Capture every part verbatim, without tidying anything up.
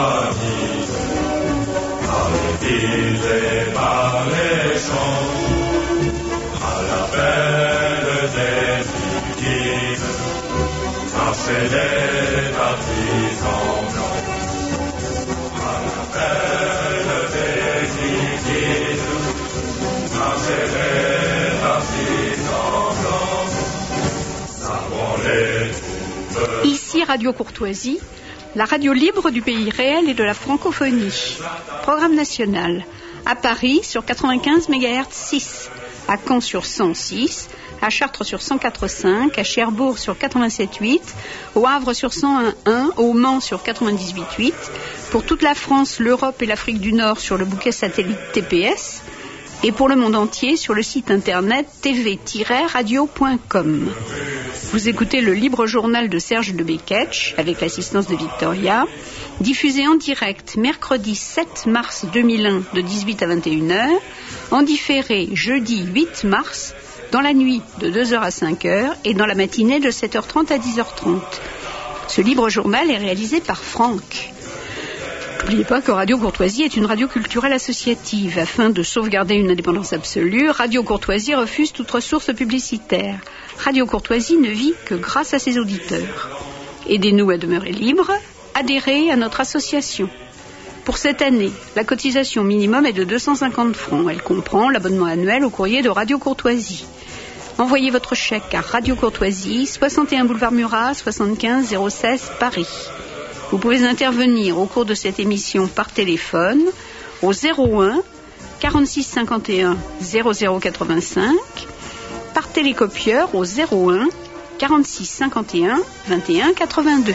amis, par les villes et par les champs, à l'appel des fugitives, marchaient les partisans blancs. À l'appel des fugitives, marchaient les partisans blancs. Sabrons les troupes. Ici Radio Courtoisie, la radio libre du pays réel et de la francophonie. Programme national. À Paris sur quatre-vingt-quinze mégahertz six, à Caen sur cent six, à Chartres sur cent quatre virgule cinq, à Cherbourg sur quatre-vingt-sept virgule huit, au Havre sur cent un virgule un, au Mans sur quatre-vingt-dix-huit virgule huit, pour toute la France, l'Europe et l'Afrique du Nord sur le bouquet satellite T P S, et pour le monde entier sur le site internet t v tiret radio point com. Vous écoutez le libre journal de Serge de Beketch avec l'assistance de Victoria, diffusé en direct mercredi sept mars deux mille un de dix-huit à vingt et une heures, en différé jeudi huit mars, dans la nuit de deux heures à cinq heures et dans la matinée de sept heures trente à dix heures trente. Ce libre journal est réalisé par Franck. N'oubliez pas que Radio Courtoisie est une radio culturelle associative. Afin de sauvegarder une indépendance absolue, Radio Courtoisie refuse toute ressource publicitaire. Radio Courtoisie ne vit que grâce à ses auditeurs. Aidez-nous à demeurer libres, adhérez à notre association. Pour cette année, la cotisation minimum est de deux cent cinquante francs. Elle comprend l'abonnement annuel au courrier de Radio Courtoisie. Envoyez votre chèque à Radio Courtoisie, soixante et un boulevard Murat, soixante-quinze zéro seize Paris. Vous pouvez intervenir au cours de cette émission par téléphone au zéro un quarante-six cinquante et un zéro zéro quatre-vingt-cinq, par télécopieur au zéro un quarante-six cinquante et un vingt et un quatre-vingt-deux.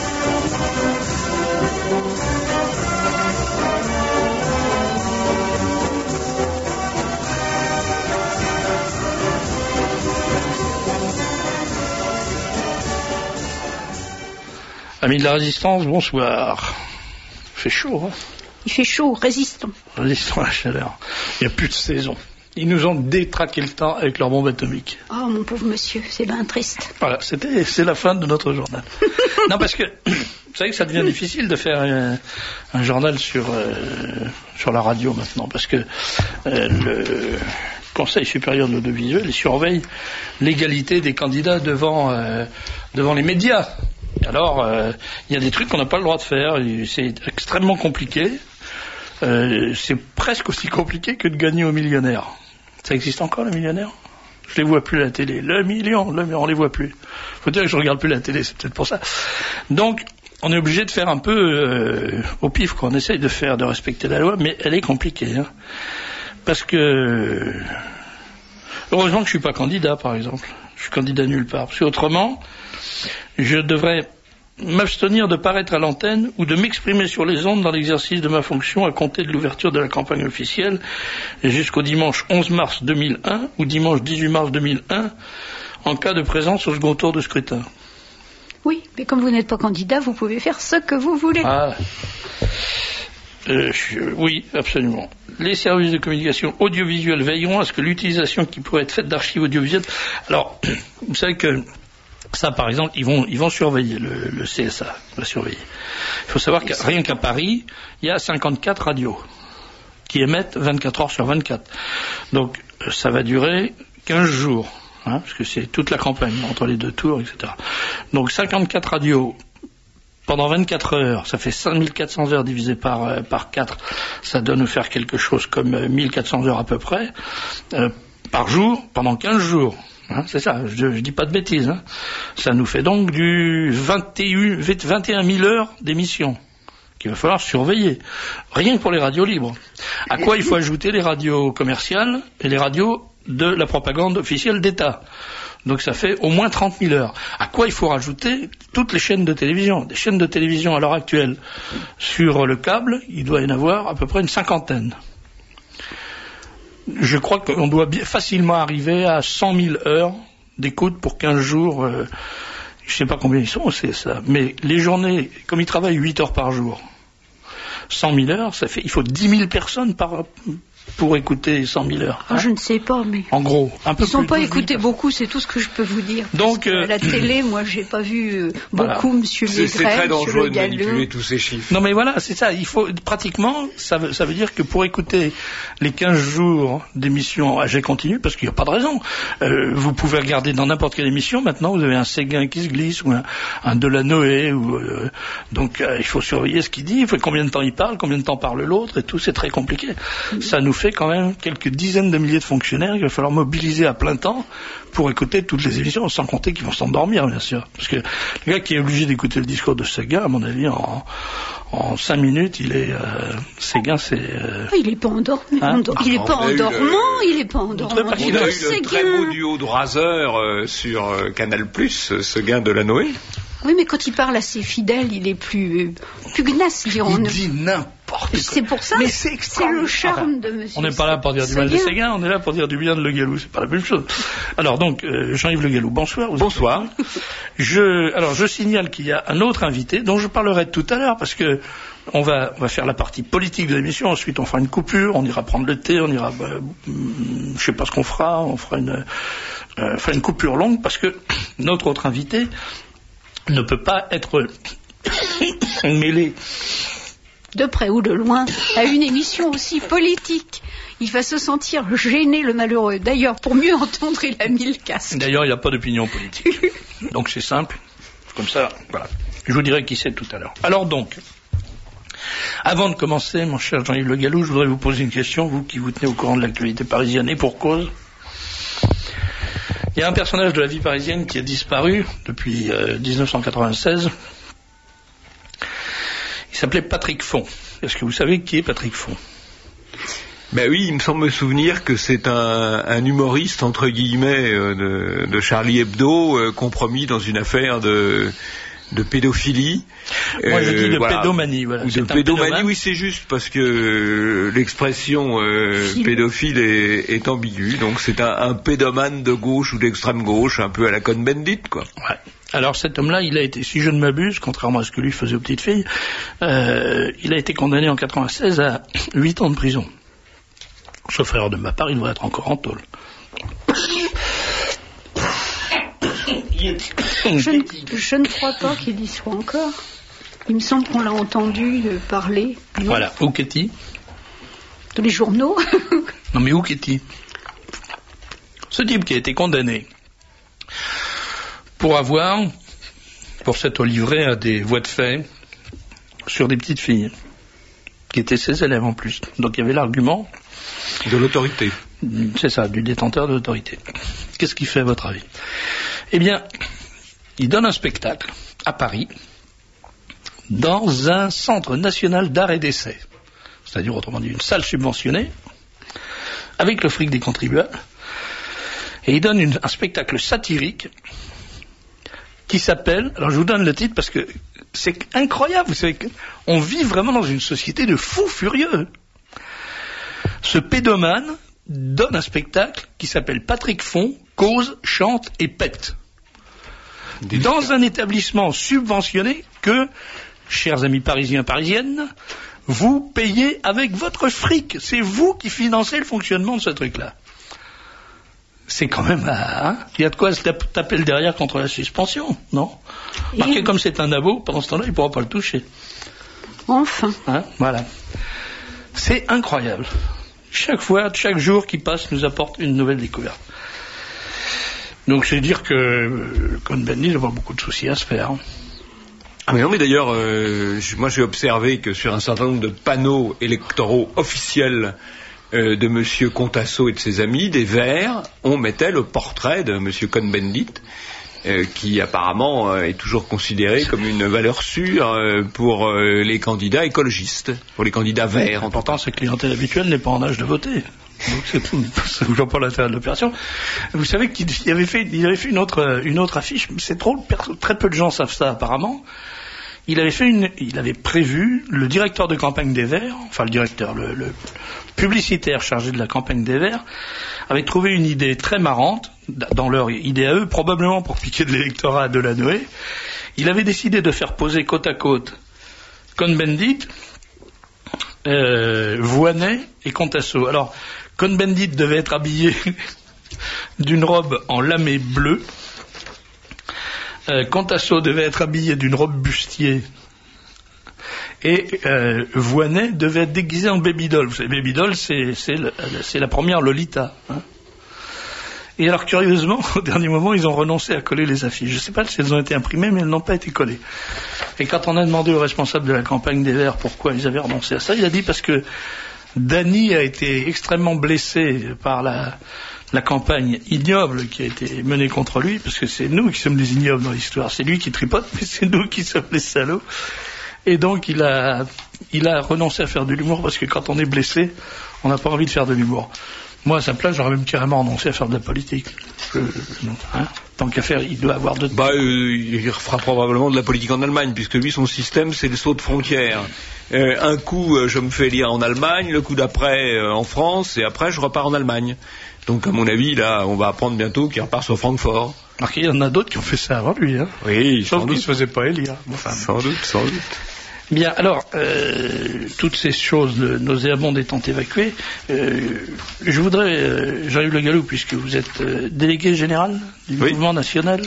Amis de la résistance, bonsoir. Il fait chaud, hein? Il fait chaud, résistons. Résistons à la chaleur. Il n'y a plus de saison. Ils nous ont détraqué le temps avec leur bombe atomique. Oh, mon pauvre monsieur, c'est bien triste. Voilà, c'était, c'est la fin de notre journal. Non, parce que, vous savez que ça devient difficile de faire un, un journal sur, euh, sur la radio maintenant, parce que euh, le Conseil supérieur de l'audiovisuel surveille l'égalité des candidats devant, euh, devant les médias. Alors, il euh, y a des trucs qu'on n'a pas le droit de faire, c'est extrêmement compliqué, euh, c'est presque aussi compliqué que de gagner au millionnaire. Ça existe encore, le millionnaire? Je les vois plus à la télé. Le million, le million, on les voit plus. Faut dire que je regarde plus la télé, c'est peut-être pour ça. Donc, on est obligé de faire un peu euh, au pif, quoi. On essaye de faire, de respecter la loi, mais elle est compliquée, hein. Parce que, heureusement que je suis pas candidat, par exemple. Je suis candidat nulle part. Parce qu'autrement, je devrais m'abstenir de paraître à l'antenne ou de m'exprimer sur les ondes dans l'exercice de ma fonction à compter de l'ouverture de la campagne officielle jusqu'au dimanche onze mars deux mille un ou dimanche dix-huit mars deux mille un en cas de présence au second tour de scrutin. Oui, mais comme vous n'êtes pas candidat, vous pouvez faire ce que vous voulez. Ah, euh, je, oui, absolument. Les services de communication audiovisuelle veilleront à ce que l'utilisation qui pourrait être faite d'archives audiovisuelles... Alors, vous savez que ça, par exemple, ils vont, ils vont surveiller, le, le C S A va surveiller. Il faut savoir que rien qu'à Paris, il y a cinquante-quatre radios qui émettent vingt-quatre heures sur vingt-quatre. Donc, ça va durer quinze jours, hein, parce que c'est toute la campagne, entre les deux tours, et cetera. Donc, cinquante-quatre radios pendant vingt-quatre heures, ça fait cinq mille quatre cents heures divisé par, euh, par quatre, ça doit nous faire quelque chose comme euh, mille quatre cents heures à peu près, euh, par jour, pendant quinze jours. Hein, c'est ça, je, je dis pas de bêtises, hein. Ça nous fait donc du vingt et un, vingt et un mille heures d'émission qu'il va falloir surveiller, rien que pour les radios libres. À quoi il faut ajouter les radios commerciales et les radios de la propagande officielle d'État. Donc ça fait au moins trente mille heures. À quoi il faut rajouter toutes les chaînes de télévision. Des chaînes de télévision à l'heure actuelle sur le câble, il doit y en avoir à peu près une cinquantaine. Je crois qu'on doit bien, facilement arriver à cent mille heures d'écoute pour quinze jours. Euh, je ne sais pas combien ils sont, c'est ça. Mais les journées, comme ils travaillent huit heures par jour, cent mille heures, ça fait, il faut dix mille personnes par, pour écouter cent mille heures hein? Je ne sais pas, mais... En gros, un peu Ils ne sont plus pas de écoutés beaucoup, c'est tout ce que je peux vous dire. Donc, euh... à la télé, moi, j'ai pas vu euh, voilà. beaucoup Monsieur Maigret, C'est très dangereux de manipuler tous ces chiffres. Non mais voilà, c'est ça. Il faut pratiquement, ça veut, ça veut dire que pour écouter les quinze jours d'émission A G continue, parce qu'il n'y a pas de raison, euh, vous pouvez regarder dans n'importe quelle émission. Maintenant, vous avez un Séguin qui se glisse ou un, un Delanoë. Ou, euh, donc, euh, il faut surveiller ce qu'il dit. Il faut combien de temps il parle, combien de temps parle l'autre, et tout. C'est très compliqué. Mmh. Ça nous fait quand même quelques dizaines de milliers de fonctionnaires qu'il va falloir mobiliser à plein temps pour écouter toutes les émissions, sans compter qu'ils vont s'endormir, bien sûr. Parce que le gars qui est obligé d'écouter le discours de Séguin, à mon avis, en, en cinq minutes, il est... Euh, Séguin, c'est... Euh... Il n'est pas endormi. Hein il n'est pas endormant, le... il n'est pas endormant. On a eu le très beau duo de raseurs euh, sur euh, Canal plus, Séguin Delanoë. Oui, mais quand il parle à ses fidèles, il est plus, plus pugnace, dirons-nous. Il dit n'importe quoi. C'est pour ça, mais c'est, c'est le charme de monsieur. On n'est pas là pour dire du mal de Séguin, on est là pour dire du bien de Le Gallou, c'est pas la même chose. Alors donc, euh, Jean-Yves Le Gallou, bonsoir. Bonsoir. Je, alors je signale qu'il y a un autre invité dont je parlerai tout à l'heure parce que on va, on va faire la partie politique de l'émission, ensuite on fera une coupure, on ira prendre le thé, on ira, euh, je sais pas ce qu'on fera, on fera une, euh, fera une coupure longue parce que notre autre invité ne peut pas être mêlé de près ou de loin à une émission aussi politique. Il va se sentir gêné, le malheureux. D'ailleurs, pour mieux entendre, il a mis le casque. D'ailleurs, il n'y a pas d'opinion politique. Donc c'est simple. Comme ça, voilà. Je vous dirai qui c'est tout à l'heure. Alors donc, avant de commencer, mon cher Jean-Yves Le Gallou, je voudrais vous poser une question, vous qui vous tenez au courant de l'actualité parisienne et pour cause. Il y a un personnage de la vie parisienne qui a disparu depuis euh, dix-neuf cent quatre-vingt-seize. Il s'appelait Patrick Font. Est-ce que vous savez qui est Patrick Font ? Ben oui, il me semble me souvenir que c'est un, un humoriste, entre guillemets, euh, de, de Charlie Hebdo, euh, compromis dans une affaire de... de pédophilie. Moi, je dis de voilà. pédomanie. Voilà. Ou de pédomanie, oui, c'est juste, parce que euh, l'expression euh, pédophile est, est ambiguë. Donc, c'est un, un pédomane de gauche ou d'extrême gauche, un peu à la Cohn-Bendit, quoi. Ouais. Alors, cet homme-là, il a été, si je ne m'abuse, contrairement à ce que lui faisait aux petites filles, euh, il a été condamné en quatre-vingt-seize à huit ans de prison. Sauf erreur de ma part, il devrait être encore en tôle. Je ne, je ne crois pas qu'il y soit encore. Il me semble qu'on l'a entendu parler. Non. Voilà, où qu'est-il ? Dans les journaux. Non mais où qu'est-il ? Ce type qui a été condamné pour avoir, pour s'être livré à des voies de fait sur des petites filles, qui étaient ses élèves en plus. Donc il y avait l'argument... De l'autorité. C'est ça, du détenteur de l'autorité. Qu'est-ce qu'il fait à votre avis ? Eh bien, il donne un spectacle à Paris dans un centre national d'art et d'essai, c'est-à-dire autrement dit une salle subventionnée avec le fric des contribuables, et il donne une, un spectacle satirique qui s'appelle, alors je vous donne le titre parce que c'est incroyable, vous savez qu'on vit vraiment dans une société de fous furieux. Ce pédomane donne un spectacle qui s'appelle Patrick Font, cause, chante et pète. Dans un établissement subventionné que, chers amis parisiens, parisiennes, vous payez avec votre fric. C'est vous qui financez le fonctionnement de ce truc-là. C'est quand même... Hein, il y a de quoi se taper le derrière contre la suspension, non ? Marquez comme c'est un abo, pendant ce temps-là, il ne pourra pas le toucher. Enfin. Hein, voilà. C'est incroyable. Chaque fois, chaque jour qui passe nous apporte une nouvelle découverte. Donc c'est dire que euh, Cohn-Bendit n'a pas beaucoup de soucis à se faire. Ah mais non, mais d'ailleurs, euh, moi j'ai observé que sur un certain nombre de panneaux électoraux officiels euh, de M. Contasso et de ses amis, des Verts, on mettait le portrait de M. Cohn-Bendit, euh, qui apparemment euh, est toujours considéré comme une valeur sûre euh, pour euh, les candidats écologistes, pour les candidats verts. En pourtant, sa clientèle habituelle n'est pas en âge de voter. Donc c'est tout. Ça ne voit pas l'intérêt de l'opération. Vous savez qu'il avait fait, il avait fait une autre, une autre affiche. C'est drôle, très peu de gens savent ça apparemment. Il avait fait une, il avait prévu, le directeur de campagne des Verts, enfin le directeur, le, le publicitaire chargé de la campagne des Verts, avait trouvé une idée très marrante, dans leur idée à eux, probablement pour piquer de l'électorat à Delanoë. Il avait décidé de faire poser côte à côte Cohn-Bendit euh, Voynet et Contasso. Alors, Cohn-Bendit devait être habillé d'une robe en lamé bleu. Euh, Contasso devait être habillé d'une robe bustier. Et euh, Voynet devait être déguisé en Baby-Doll. Vous savez, Baby-Doll, c'est, c'est, le, c'est la première Lolita. Hein. Et alors, curieusement, au dernier moment, ils ont renoncé à coller les affiches. Je ne sais pas si elles ont été imprimées, mais elles n'ont pas été collées. Et quand on a demandé au responsable de la campagne des Verts pourquoi ils avaient renoncé à ça, il a dit parce que Dany a été extrêmement blessé par la, la campagne ignoble qui a été menée contre lui, parce que c'est nous qui sommes les ignobles dans l'histoire. C'est lui qui tripote, mais c'est nous qui sommes les salauds. Et donc, il a, il a renoncé à faire de l'humour, parce que quand on est blessé, on n'a pas envie de faire de l'humour. Moi, à sa place, j'aurais même carrément renoncé à faire de la politique. Je, hein, tant qu'à faire, il doit avoir de... Bah, euh, il fera probablement de la politique en Allemagne, puisque lui, son système, c'est les sauts de frontières. Euh, un coup, euh, je me fais élire en Allemagne, le coup d'après, euh, en France, et après, je repars en Allemagne. Donc, à mon avis, là, on va apprendre bientôt qu'il repart sur Francfort. Alors qu'il y en a d'autres qui ont fait ça avant lui. Hein. Oui, sauf qu'il ne se faisait pas élire. Enfin, sans doute, sans doute. Bien, alors, euh, toutes ces choses nauséabondes étant évacuées, euh, je voudrais, euh, Jean-Yves Le Gallou, puisque vous êtes euh, délégué général du oui. mouvement national.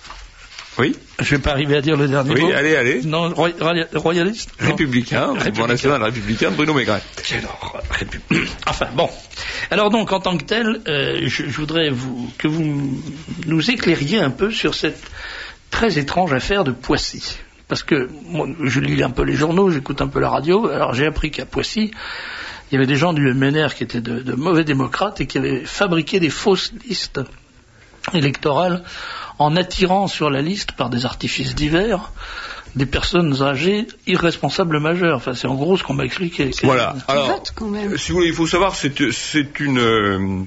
Oui. Je ne vais pas arriver à dire le dernier oui, mot. Oui, allez, allez. Non, roy, royaliste non. Républicain, le mouvement national républicain de Bruno Maigret. Quelle horreur. Enfin, bon. Alors donc, en tant que tel, euh, je, je voudrais vous, que vous nous éclairiez un peu sur cette très étrange affaire de Poissy. Parce que moi, je lis un peu les journaux, j'écoute un peu la radio, alors j'ai appris qu'à Poissy, il y avait des gens du M N R qui étaient de, de mauvais démocrates et qui avaient fabriqué des fausses listes électorales en attirant sur la liste, par des artifices divers, des personnes âgées irresponsables majeures. Enfin, c'est en gros ce qu'on m'a expliqué. Voilà. Alors, quand même. Si vous voulez, il faut savoir, c'est, c'est une... Euh,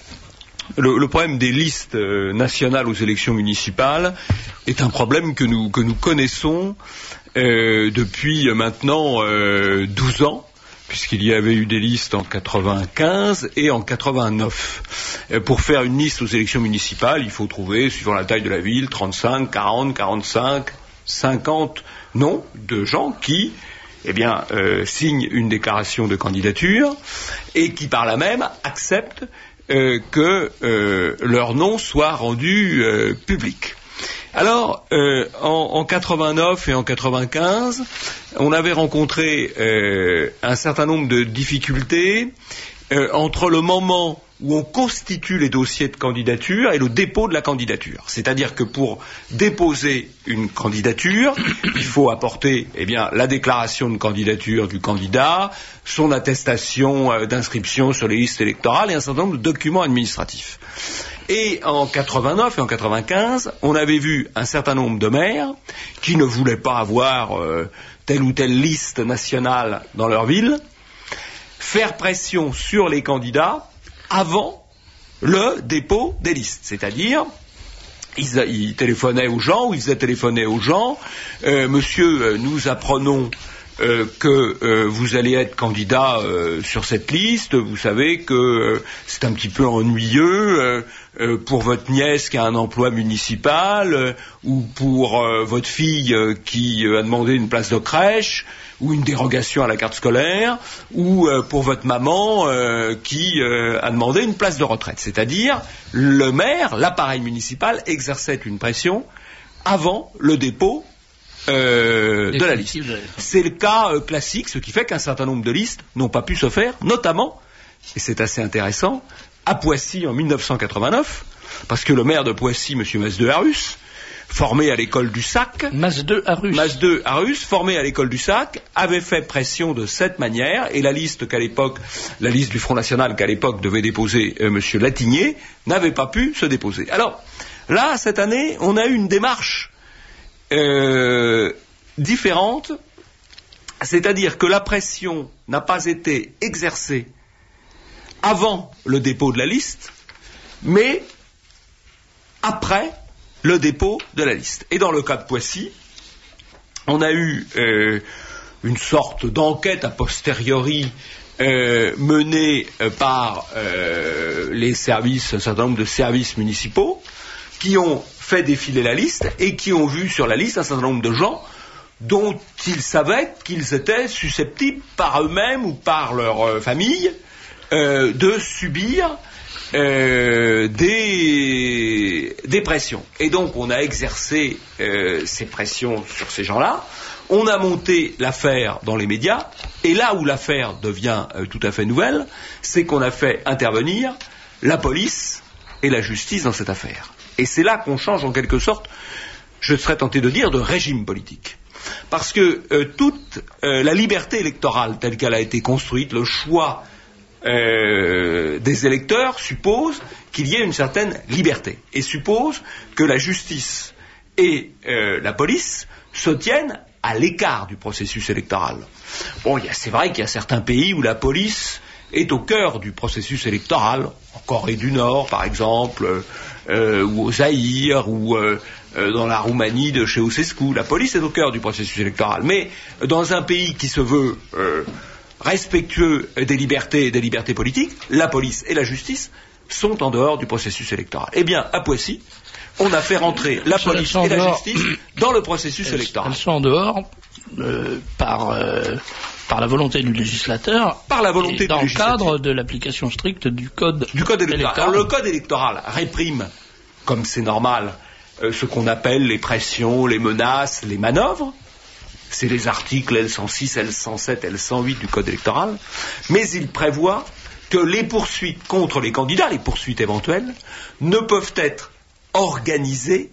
Le, le problème des listes euh, nationales aux élections municipales est un problème que nous, que nous connaissons euh, depuis maintenant euh, douze ans, puisqu'il y avait eu des listes en quatre-vingt-quinze et en quatre-vingt-neuf. Euh, pour faire une liste aux élections municipales, il faut trouver, suivant la taille de la ville, trente-cinq, quarante, quarante-cinq, cinquante noms de gens qui... eh bien, euh, signent une déclaration de candidature et qui, par là même, acceptent Euh, que euh, leur nom soit rendu euh, public. Alors, euh, en, en quatre-vingt-neuf et en quatre-vingt-quinze, on avait rencontré euh, un certain nombre de difficultés euh, entre le moment où on constitue les dossiers de candidature et le dépôt de la candidature. C'est-à-dire que pour déposer une candidature, il faut apporter eh bien, la déclaration de candidature du candidat, son attestation euh, d'inscription sur les listes électorales et un certain nombre de documents administratifs. Et en quatre-vingt-neuf et en quatre-vingt-quinze, on avait vu un certain nombre de maires qui ne voulaient pas avoir euh, telle ou telle liste nationale dans leur ville, faire pression sur les candidats avant le dépôt des listes. C'est-à-dire, ils, ils téléphonaient aux gens, ou ils faisaient téléphoner aux gens, euh, monsieur, euh, nous apprenons euh, que euh, vous allez être candidat euh, sur cette liste, vous savez que euh, c'est un petit peu ennuyeux euh, euh, pour votre nièce qui a un emploi municipal, euh, ou pour euh, votre fille euh, qui euh, a demandé une place de crèche, ou une dérogation à la carte scolaire, ou euh, pour votre maman euh, qui euh, a demandé une place de retraite. C'est-à-dire, le maire, l'appareil municipal, exerçait une pression avant le dépôt euh, de la liste. C'est le cas euh, classique, ce qui fait qu'un certain nombre de listes n'ont pas pu se faire, notamment, et c'est assez intéressant, à Poissy en mille neuf cent quatre-vingt-neuf, parce que le maire de Poissy, M. Masdeu-Arus, formé à l'école du Sac, Masdeu-Arus, Masdeu-Arus, formé à l'école du Sac, avait fait pression de cette manière, et la liste qu'à l'époque, la liste du Front National qu'à l'époque devait déposer euh, M. Latigné, n'avait pas pu se déposer. Alors, là, cette année, on a eu une démarche euh, différente, c'est-à-dire que la pression n'a pas été exercée avant le dépôt de la liste, mais après le dépôt de la liste. Et dans le cas de Poissy, on a eu euh, une sorte d'enquête a posteriori euh, menée euh, par euh, les services, un certain nombre de services municipaux, qui ont fait défiler la liste et qui ont vu sur la liste un certain nombre de gens dont ils savaient qu'ils étaient susceptibles par eux-mêmes ou par leur euh, famille euh, de subir euh, des, des pressions. Et donc on a exercé euh, ces pressions sur ces gens-là. On a monté l'affaire dans les médias, et là où l'affaire devient euh, tout à fait nouvelle, c'est qu'on a fait intervenir la police et la justice dans cette affaire. Et c'est là qu'on change en quelque sorte, je serais tenté de dire, de régime politique. Parce que euh, toute euh, la liberté électorale telle qu'elle a été construite, le choix euh, des électeurs suppose qu'il y ait une certaine liberté, et suppose que la justice et euh, la police se tiennent à l'écart du processus électoral. Bon, y a, c'est vrai qu'il y a certains pays où la police est au cœur du processus électoral, en Corée du Nord par exemple, euh, ou au Zaïre, ou euh, euh, dans la Roumanie de Ceausescu, la police est au cœur du processus électoral. Mais dans un pays qui se veut euh, respectueux des libertés et des libertés politiques, la police et la justice sont en dehors du processus électoral. Eh bien, à Poissy, on a fait rentrer la police et la justice dans le processus électoral. Elles sont en dehors euh, par, euh, par la volonté du législateur, par la volonté et dans du le cadre de l'application stricte du code, du code électoral. électoral. Alors, le code électoral réprime, comme c'est normal, euh, ce qu'on appelle les pressions, les menaces, les manœuvres. C'est les articles L cent six, L cent sept, L cent huit du code électoral. Mais il prévoit que les poursuites contre les candidats, les poursuites éventuelles, ne peuvent être organisé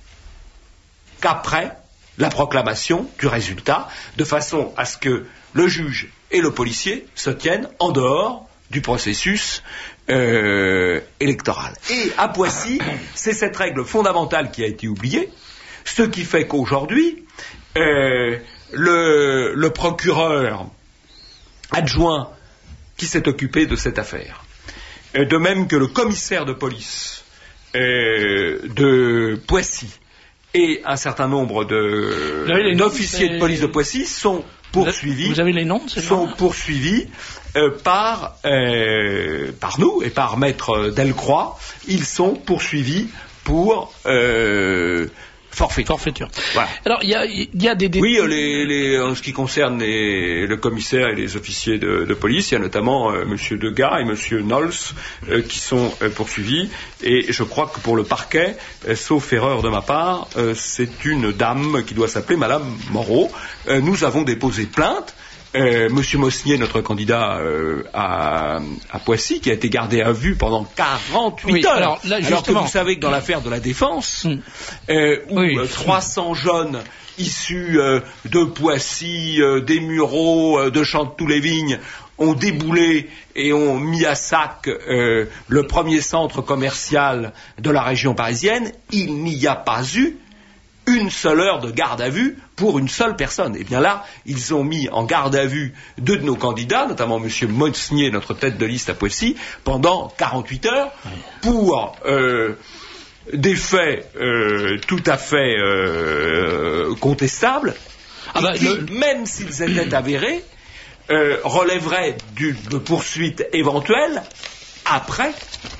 qu'après la proclamation du résultat, de façon à ce que le juge et le policier se tiennent en dehors du processus euh, électoral. Et à Poissy, c'est cette règle fondamentale qui a été oubliée, ce qui fait qu'aujourd'hui, euh, le, le procureur adjoint qui s'est occupé de cette affaire, de même que le commissaire de police Euh, de Poissy et un certain nombre de, d'officiers de police de Poissy sont poursuivis. Vous avez les noms de ces sont gens poursuivis euh, par euh, par nous et par Maître Delcroix. Ils sont poursuivis pour euh, forfaiture. Forfaiture. Voilà. Alors il y a, il y a des, des... Oui, les, les, en ce qui concerne les, le commissaire et les officiers de, de police, il y a notamment euh, Monsieur Degas et Monsieur Knowles euh, qui sont euh, poursuivis. Et je crois que pour le parquet, euh, sauf erreur de ma part, euh, c'est une dame qui doit s'appeler Madame Moreau. Euh, nous avons déposé plainte. Euh, Monsieur Mosnier, notre candidat euh, à, à Poissy, qui a été gardé à vue pendant quarante-huit oui, heures. Alors, là, alors que vous savez que dans l'affaire de la Défense, mm. euh, où oui, euh, trois cents jeunes issus euh, de Poissy, euh, des Mureaux, euh, de Chanteloup-les-Vignes, ont déboulé et ont mis à sac euh, le premier centre commercial de la région parisienne, il n'y a pas eu une seule heure de garde à vue pour une seule personne. Et bien là, ils ont mis en garde à vue deux de nos candidats, notamment M. Mosnier, notre tête de liste à Poissy, pendant quarante-huit heures, pour euh, des faits euh, tout à fait euh, contestables, ah bah, et qui, le... même s'ils étaient avérés, euh, relèveraient d'une poursuite éventuelle après,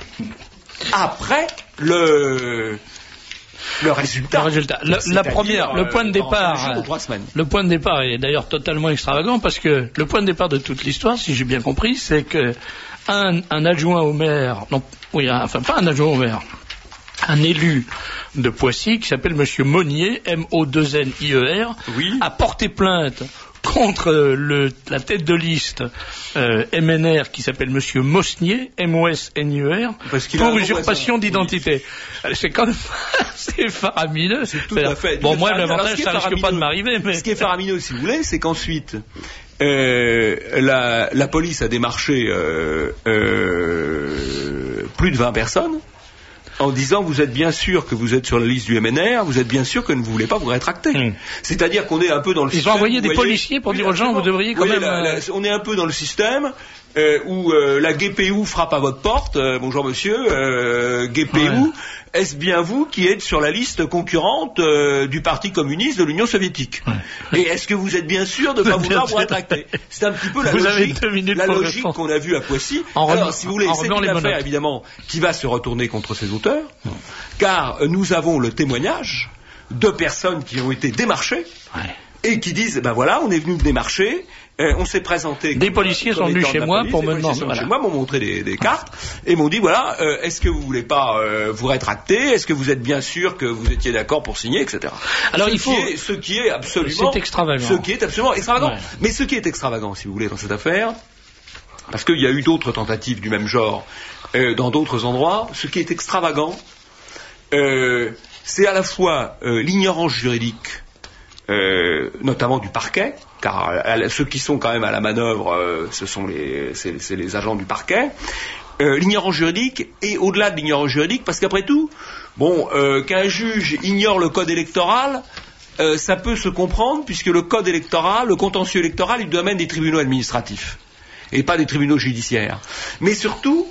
après le... Le résultat. Le résultat. Le, la première, le point de départ, le point de départ est d'ailleurs totalement extravagant parce que le point de départ de toute l'histoire, si j'ai bien compris, c'est que un, un adjoint au maire, non, oui, un, enfin pas un adjoint au maire, un élu de Poissy qui s'appelle Monsieur Monnier, M O deux N I E R, oui. a porté plainte contre le, la tête de liste euh, M N R qui s'appelle Monsieur Mosnier, M O S N I E R, pour usurpation d'identité. Oui. C'est quand même c'est faramineux. C'est tout à fait. Bon, moi, l'avantage, ça risque pas de m'arriver. Mais... Ce qui est faramineux, si vous voulez, c'est qu'ensuite, euh, la, la police a démarché euh, euh, plus de vingt personnes en disant vous êtes bien sûr que vous êtes sur la liste du M N R, vous êtes bien sûr que ne voulez pas vous rétracter. Mmh. C'est-à-dire qu'on est un peu dans le Ils système... Ils ont envoyé des voyez, policiers pour oui, dire aux gens vous devriez quand même... La, la, on est un peu dans le système euh, où euh, la G P U frappe à votre porte. Euh, bonjour monsieur, euh, G P U, ouais. Est-ce bien vous qui êtes sur la liste concurrente euh, du Parti communiste de l'Union soviétique? Ouais. Et est-ce que vous êtes bien sûr de ne pas vouloir vous rétracter? C'est un petit peu la vous logique, la pour logique qu'on a vue à Poissy. En Alors, remis, si vous voulez, c'est une affaire évidemment qui va se retourner contre ses auteurs, ouais. Car euh, nous avons le témoignage de personnes qui ont été démarchées. Ouais. et qui disent, ben voilà, on est venu me démarcher, euh, on s'est présenté... Des policiers sont venus chez moi pour me demander... Voilà. Chez moi, m'ont montré des, des cartes, et m'ont dit, voilà, euh, est-ce que vous voulez pas euh, vous rétracter? Est-ce que vous êtes bien sûr que vous étiez d'accord pour signer, et cetera. Alors, ce il faut... Qui est, ce qui est absolument... C'est extravagant. Ce qui est absolument extravagant. Ouais. Mais ce qui est extravagant, si vous voulez, dans cette affaire, parce qu'il y a eu d'autres tentatives du même genre euh, dans d'autres endroits, ce qui est extravagant, euh, c'est à la fois euh, l'ignorance juridique, euh, notamment du parquet, car euh, ceux qui sont quand même à la manœuvre, euh, ce sont les, c'est, c'est les agents du parquet, euh, l'ignorance juridique, et au-delà de l'ignorance juridique, parce qu'après tout, bon, euh, qu'un juge ignore le code électoral, euh, ça peut se comprendre, puisque le code électoral, le contentieux électoral, il domaine des tribunaux administratifs, et pas des tribunaux judiciaires. Mais surtout,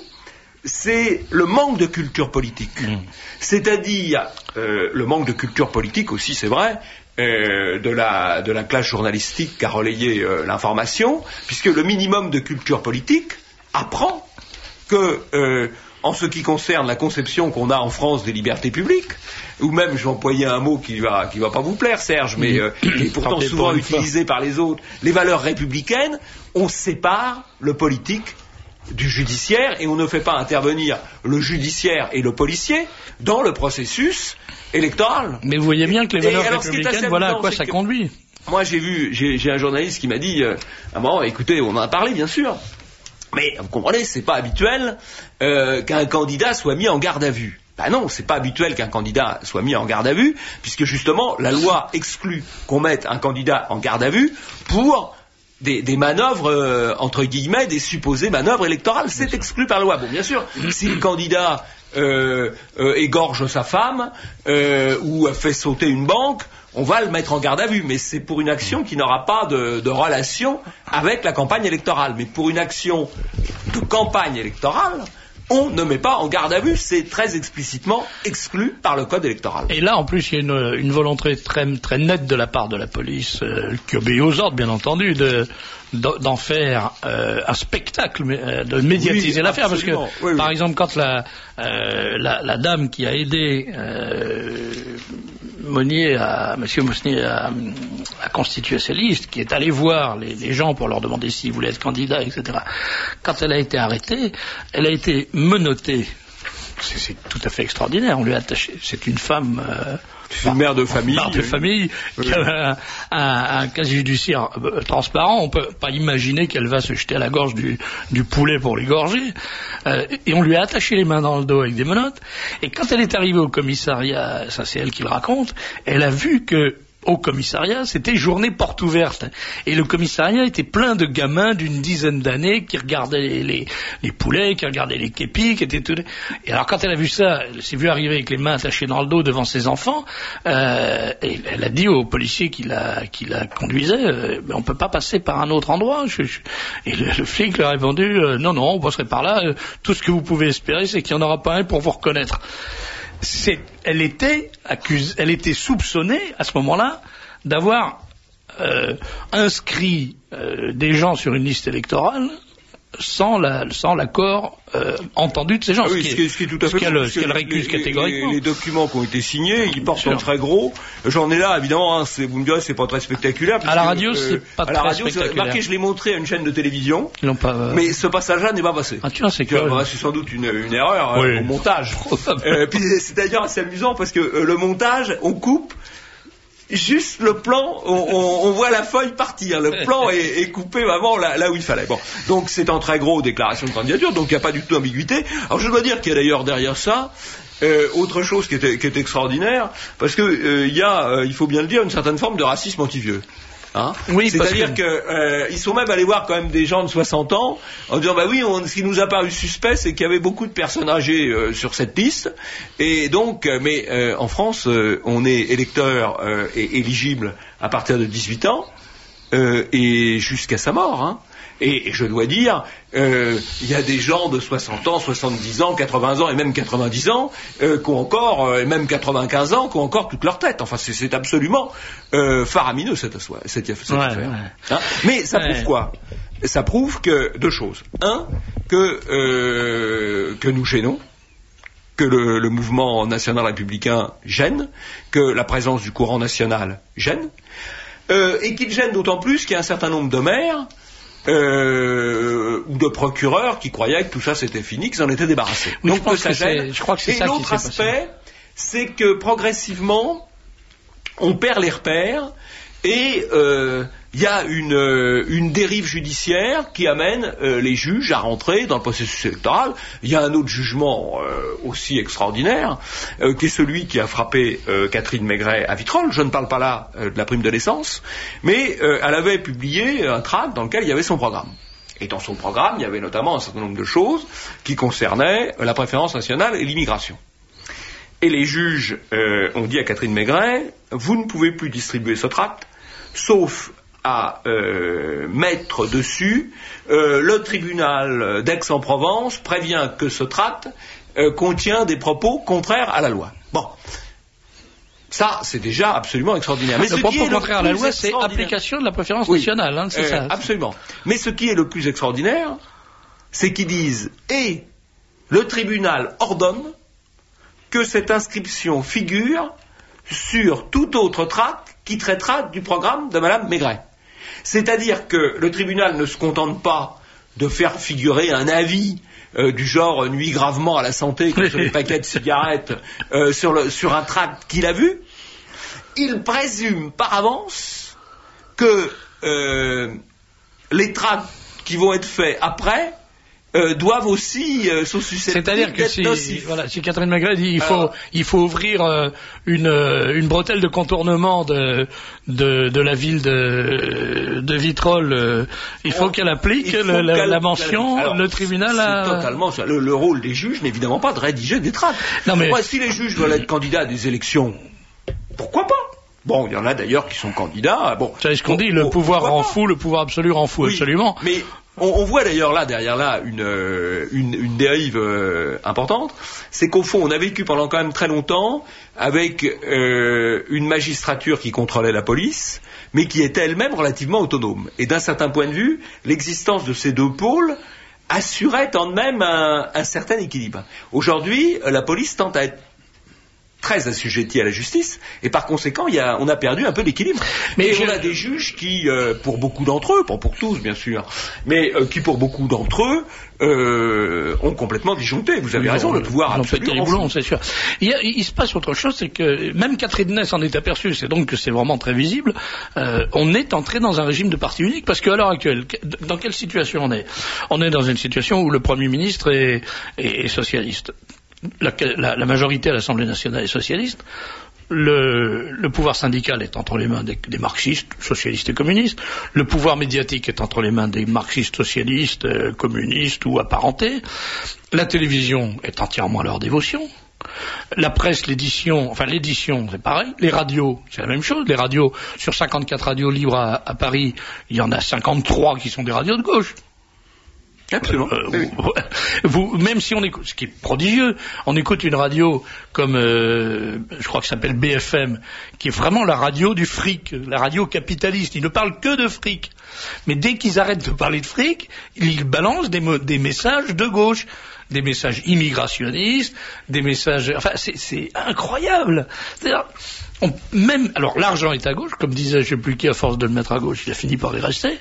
c'est le manque de culture politique. Mmh. C'est-à-dire, euh, le manque de culture politique aussi, c'est vrai, euh, de, la, de la classe journalistique qui a relayé euh, l'information, puisque le minimum de culture politique apprend que, euh, en ce qui concerne la conception qu'on a en France des libertés publiques, ou même, je vais employer un mot qui va, qui va pas vous plaire, Serge, mais euh, qui est pourtant souvent utilisé par les autres, les valeurs républicaines, on sépare le politique du judiciaire, et on ne fait pas intervenir le judiciaire et le policier dans le processus électoral. Mais vous voyez bien que les valeurs alors, républicaines, voilà à quoi ça conduit. Moi, j'ai vu, j'ai, j'ai un journaliste qui m'a dit, euh, à un moment, écoutez, on en a parlé, bien sûr, mais vous comprenez, c'est pas habituel euh, qu'un candidat soit mis en garde à vue. Ben non, c'est pas habituel qu'un candidat soit mis en garde à vue, puisque justement, la loi exclut qu'on mette un candidat en garde à vue pour Des, des manœuvres, euh, entre guillemets, des supposées manœuvres électorales. C'est exclu par la loi. Bon, bien sûr, si le candidat euh, euh, égorge sa femme euh, ou fait sauter une banque, on va le mettre en garde à vue. Mais c'est pour une action qui n'aura pas de, de relation avec la campagne électorale. Mais pour une action de campagne électorale, on ne met pas en garde à vue, c'est très explicitement exclu par le code électoral. Et là, en plus, il y a une, une volonté très, très nette de la part de la police, euh, qui obéit aux ordres, bien entendu, de, d'en faire euh, un spectacle, euh, de médiatiser oui, l'affaire. Parce que, oui, oui. par exemple, quand la, euh, la, la dame qui a aidé euh, Monnier, à, Monsieur Monnier à, à constituer ses listes, qui est allée voir les, les gens pour leur demander s'ils voulaient être candidats, et cetera, quand elle a été arrêtée, elle a été menottée. C'est, c'est tout à fait extraordinaire. On lui a attaché. C'est une femme. Euh, c'est une mère de famille. Mère de famille oui. qui a un, un, un casier judiciaire euh, transparent. On peut pas imaginer qu'elle va se jeter à la gorge du, du poulet pour l'égorger. Euh, et on lui a attaché les mains dans le dos avec des menottes. Et quand elle est arrivée au commissariat, ça c'est elle qui le raconte, elle a vu que au commissariat, c'était journée porte ouverte. Et le commissariat était plein de gamins d'une dizaine d'années qui regardaient les, les, les poulets, qui regardaient les képis, qui étaient tout... Et alors quand elle a vu ça, elle s'est vue arriver avec les mains attachées dans le dos devant ses enfants, euh, et elle a dit au policier qui la, qui la conduisait, euh, on peut pas passer par un autre endroit. Je, je... Et le, le flic lui a répondu, euh, non, non, on passerait par là, euh, tout ce que vous pouvez espérer, c'est qu'il n'y en aura pas un pour vous reconnaître. C'est, elle était accusée, elle était soupçonnée à ce moment-là d'avoir euh, inscrit euh, des gens sur une liste électorale sans, la, sans l'accord euh, entendu de ces gens. Ah oui, ce, qui est, ce qui est tout à fait... Ce qu'elle, ce qu'elle récuse les, catégoriquement. Les, les documents qui ont été signés, ils portent en très gros. J'en ai là, évidemment, hein, c'est, vous me direz, c'est pas très spectaculaire. À la radio, que, c'est euh, pas à très la radio, spectaculaire. C'est marqué, je l'ai montré à une chaîne de télévision, Ils l'ont pas, euh... mais ce passage-là n'est pas passé. Ah, tu vois, c'est que... Bah, c'est sans doute une, une erreur oui. euh, au montage. euh, puis c'est d'ailleurs assez amusant parce que euh, le montage, on coupe juste le plan, on, on, on voit la feuille partir. Le plan est, est coupé vraiment là, là où il fallait. Bon, donc c'est en très gros déclaration de candidature, donc il n'y a pas du tout d'ambiguïté. Alors je dois dire qu'il y a d'ailleurs derrière ça euh, autre chose qui est, qui est extraordinaire, parce que euh, il y a, euh, il faut bien le dire, une certaine forme de racisme anti-vieux. Hein oui, c'est-à-dire que... que euh, ils sont même allés voir quand même des gens de soixante ans en disant bah oui, on, ce qui nous a paru suspect, c'est qu'il y avait beaucoup de personnes âgées euh, sur cette liste, et donc euh, mais euh, en France euh, on est électeur euh, et éligible à partir de dix-huit ans euh, et jusqu'à sa mort. Hein. Et, et je dois dire, euh, il y a des gens de soixante ans, soixante-dix ans, quatre-vingts ans et même quatre-vingt-dix ans euh, qui ont encore, euh, et même quatre-vingt-quinze ans, qui ont encore toute leur tête. Enfin, c'est, c'est absolument euh, faramineux cette, cette, cette ouais, affaire. Ouais. Hein. Mais ça ouais. prouve quoi ? Ça prouve que deux choses. Un, que euh, que nous gênons, que le, le mouvement national républicain gêne, que la présence du courant national gêne. euh, et qu'il gêne d'autant plus qu'il y a un certain nombre de maires euh, ou de procureurs qui croyaient que tout ça c'était fini, qu'ils en étaient débarrassés. Oui, Donc je, pense que ça que gêne. je crois que c'est et ça l'autre qui s'est aspect, passé. c'est que progressivement, on perd les repères et euh, il y a une, euh, une dérive judiciaire qui amène euh, les juges à rentrer dans le processus électoral. Il y a un autre jugement euh, aussi extraordinaire, euh, qui est celui qui a frappé euh, Catherine Maigret à Vitrolles. Je ne parle pas là euh, de la prime de l'essence, mais euh, elle avait publié un tract dans lequel il y avait son programme. Et dans son programme, il y avait notamment un certain nombre de choses qui concernaient la préférence nationale et l'immigration. Et les juges euh, ont dit à Catherine Maigret, vous ne pouvez plus distribuer ce tract, sauf à euh, mettre dessus euh, le tribunal d'Aix-en-Provence prévient que ce tract euh, contient des propos contraires à la loi. Bon, ça c'est déjà absolument extraordinaire. Mais le ce propos qui est contraire à la loi, c'est extraordinaire... application de la préférence oui, nationale, hein, c'est euh, ça. Absolument. Mais ce qui est le plus extraordinaire, c'est qu'ils disent et le tribunal ordonne que cette inscription figure sur tout autre tract qui traitera du programme de Madame Maigret. C'est-à-dire que le tribunal ne se contente pas de faire figurer un avis euh, du genre euh, nuit gravement à la santé contre les paquets de cigarettes euh, sur, le, sur un tract qu'il a vu. Il présume par avance que euh, les tracts qui vont être faits après Euh, doivent aussi euh, sont susceptibles C'est-à-dire que d'être si, nocifs. voilà, si Catherine Maigret dit il faut, Alors, il faut ouvrir euh, une, euh, une bretelle de contournement de, de, de la ville de, de Vitrolles, euh, il faut qu'elle applique il faut le, la, qu'elle- la mention, Alors, le tribunal c'est a... totalement ça. Le, le rôle des juges n'est évidemment pas de rédiger des tracts. Non, mais- Moi, si les juges veulent être candidats à des élections, pourquoi pas? Bon, il y en a d'ailleurs qui sont candidats. Bon, Vous savez ce qu'on bon, dit, le bon, pouvoir pourquoi rend pas? fou, le pouvoir absolu rend fou, Oui, absolument. Mais on, on voit d'ailleurs là, derrière là, une, euh, une, une dérive euh, importante. C'est qu'au fond, on a vécu pendant quand même très longtemps avec euh, une magistrature qui contrôlait la police, mais qui était elle-même relativement autonome. Et d'un certain point de vue, l'existence de ces deux pôles assurait en même un, un certain équilibre. Aujourd'hui, la police tente à être très assujettis à la justice, et par conséquent, il y a, on a perdu un peu l'équilibre. Mais je... on a des juges qui, euh, pour beaucoup d'entre eux, pas pour tous bien sûr, mais euh, qui pour beaucoup d'entre eux euh, ont complètement disjoncté. Vous avez Ils raison, ont, le pouvoir ils ont absolu. pété les boulons, c'est sûr. Il, y a, il se passe autre chose, c'est que même Catherine Ney s'en est aperçue, c'est donc que c'est vraiment très visible. Euh, on est entré dans un régime de parti unique, parce qu'à l'heure actuelle, dans quelle situation on est? On est dans une situation où le Premier ministre est, est, est socialiste. La, la, la majorité à l'Assemblée nationale est socialiste. Le, le pouvoir syndical est entre les mains des, des marxistes, socialistes et communistes. Le pouvoir médiatique est entre les mains des marxistes, socialistes, euh, communistes ou apparentés. La télévision est entièrement à leur dévotion. La presse, l'édition, enfin l'édition, c'est pareil. Les radios, c'est la même chose. Les radios, sur cinquante-quatre radios libres à, à Paris, il y en a cinquante-trois qui sont des radios de gauche. Absolument. Euh, oui. vous, vous, même si on écoute, ce qui est prodigieux, on écoute une radio comme, euh, je crois que ça s'appelle B F M, qui est vraiment la radio du fric, la radio capitaliste. Ils ne parlent que de fric. Mais dès qu'ils arrêtent de parler de fric, ils balancent des, des messages de gauche, des messages immigrationnistes, des messages, enfin, c'est, c'est incroyable. C'est-à-dire, on, même, alors l'argent est à gauche, comme disait je sais plus qui, à force de le mettre à gauche, il a fini par y rester.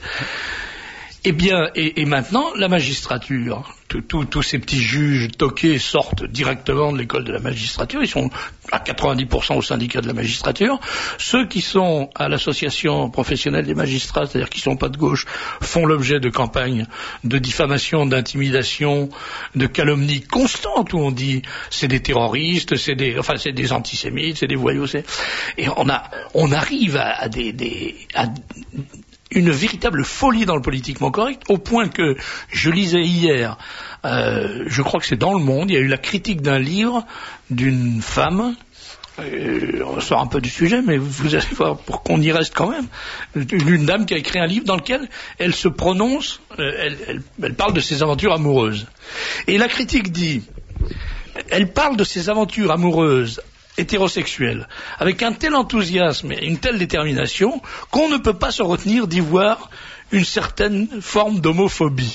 Eh bien, et, et maintenant, la magistrature, tous ces petits juges toqués sortent directement de l'école de la magistrature, ils sont à quatre-vingt-dix pour cent au syndicat de la magistrature. Ceux qui sont à l'association professionnelle des magistrats, c'est-à-dire qui ne sont pas de gauche, font l'objet de campagnes de diffamation, d'intimidation, de calomnie constantes, où on dit c'est des terroristes, c'est des, enfin c'est des antisémites, c'est des voyous, c'est... et on a, on arrive à, à des, des à une véritable folie dans le politiquement correct, au point que je lisais hier, euh, je crois que c'est dans Le Monde, il y a eu la critique d'un livre d'une femme, euh, on sort un peu du sujet, mais vous allez voir, pour qu'on y reste quand même, une, une dame qui a écrit un livre dans lequel elle se prononce, euh, elle, elle, elle parle de ses aventures amoureuses. Et la critique dit, elle parle de ses aventures amoureuses hétérosexuel, avec un tel enthousiasme et une telle détermination qu'on ne peut pas se retenir d'y voir une certaine forme d'homophobie.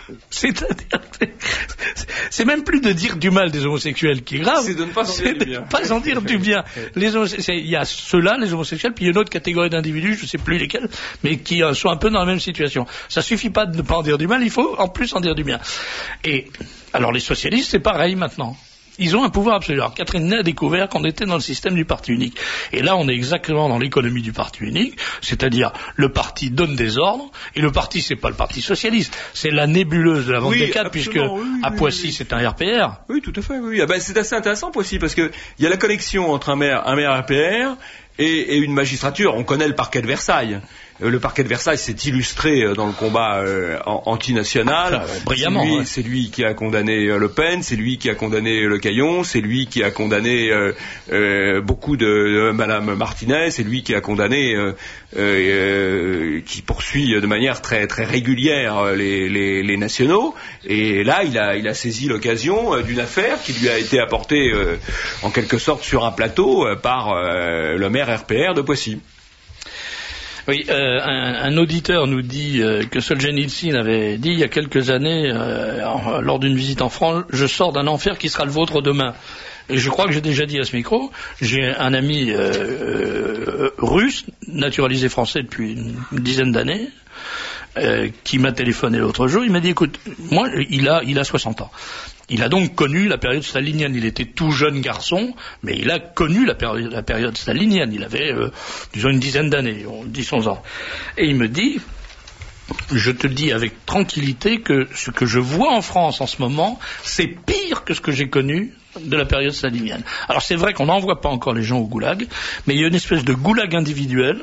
C'est-à-dire, c'est même plus de dire du mal des homosexuels qui est grave. C'est de ne pas en dire du bien. Pas en dire du bien. Les homosexuels, il y a ceux-là, les homosexuels, puis il y a une autre catégorie d'individus, je ne sais plus lesquels, mais qui sont un peu dans la même situation. Ça suffit pas de ne pas en dire du mal, il faut en plus en dire du bien. Et alors les socialistes, c'est pareil maintenant. Ils ont un pouvoir absolu. Alors Catherine Ney a découvert qu'on était dans le système du parti unique. Et là, on est exactement dans l'économie du parti unique, c'est-à-dire le parti donne des ordres, et le parti, c'est pas le parti socialiste, c'est la nébuleuse de la vente oui, des cadres, puisque oui, oui, à Poissy, oui. c'est un R P R. Oui, tout à fait, oui. Ah ben, c'est assez intéressant Poissy, parce que il y a la connexion entre un maire, un maire R P R et, et une magistrature. On connaît le parquet de Versailles. Le parquet de Versailles s'est illustré dans le combat euh, antinational. Ah, brillamment. C'est lui, ouais. c'est lui qui a condamné Le Pen, c'est lui qui a condamné Le Caillon, c'est lui qui a condamné euh, euh, beaucoup de, de Madame Martinez, c'est lui qui a condamné, euh, euh, qui poursuit de manière très très régulière les, les, les nationaux. Et là, il a, il a saisi l'occasion d'une affaire qui lui a été apportée euh, en quelque sorte sur un plateau euh, par euh, le maire R P R de Poissy. Oui, euh, un, un auditeur nous dit euh, que Solzhenitsyn avait dit il y a quelques années, euh, en, lors d'une visite en France, je sors d'un enfer qui sera le vôtre demain. Et je crois que j'ai déjà dit à ce micro, j'ai un ami euh, euh, russe, naturalisé français depuis une, une dizaine d'années, euh, qui m'a téléphoné l'autre jour, il m'a dit, écoute, moi, il a, il a soixante ans. Il a donc connu la période stalinienne. Il était tout jeune garçon, mais il a connu la période, la période stalinienne. Il avait, euh, disons, une dizaine d'années, dix onze ans. Et il me dit, je te le dis avec tranquillité, que ce que je vois en France en ce moment, c'est pire que ce que j'ai connu de la période stalinienne. Alors c'est vrai qu'on n'envoie pas encore les gens au goulag, mais il y a une espèce de goulag individuel.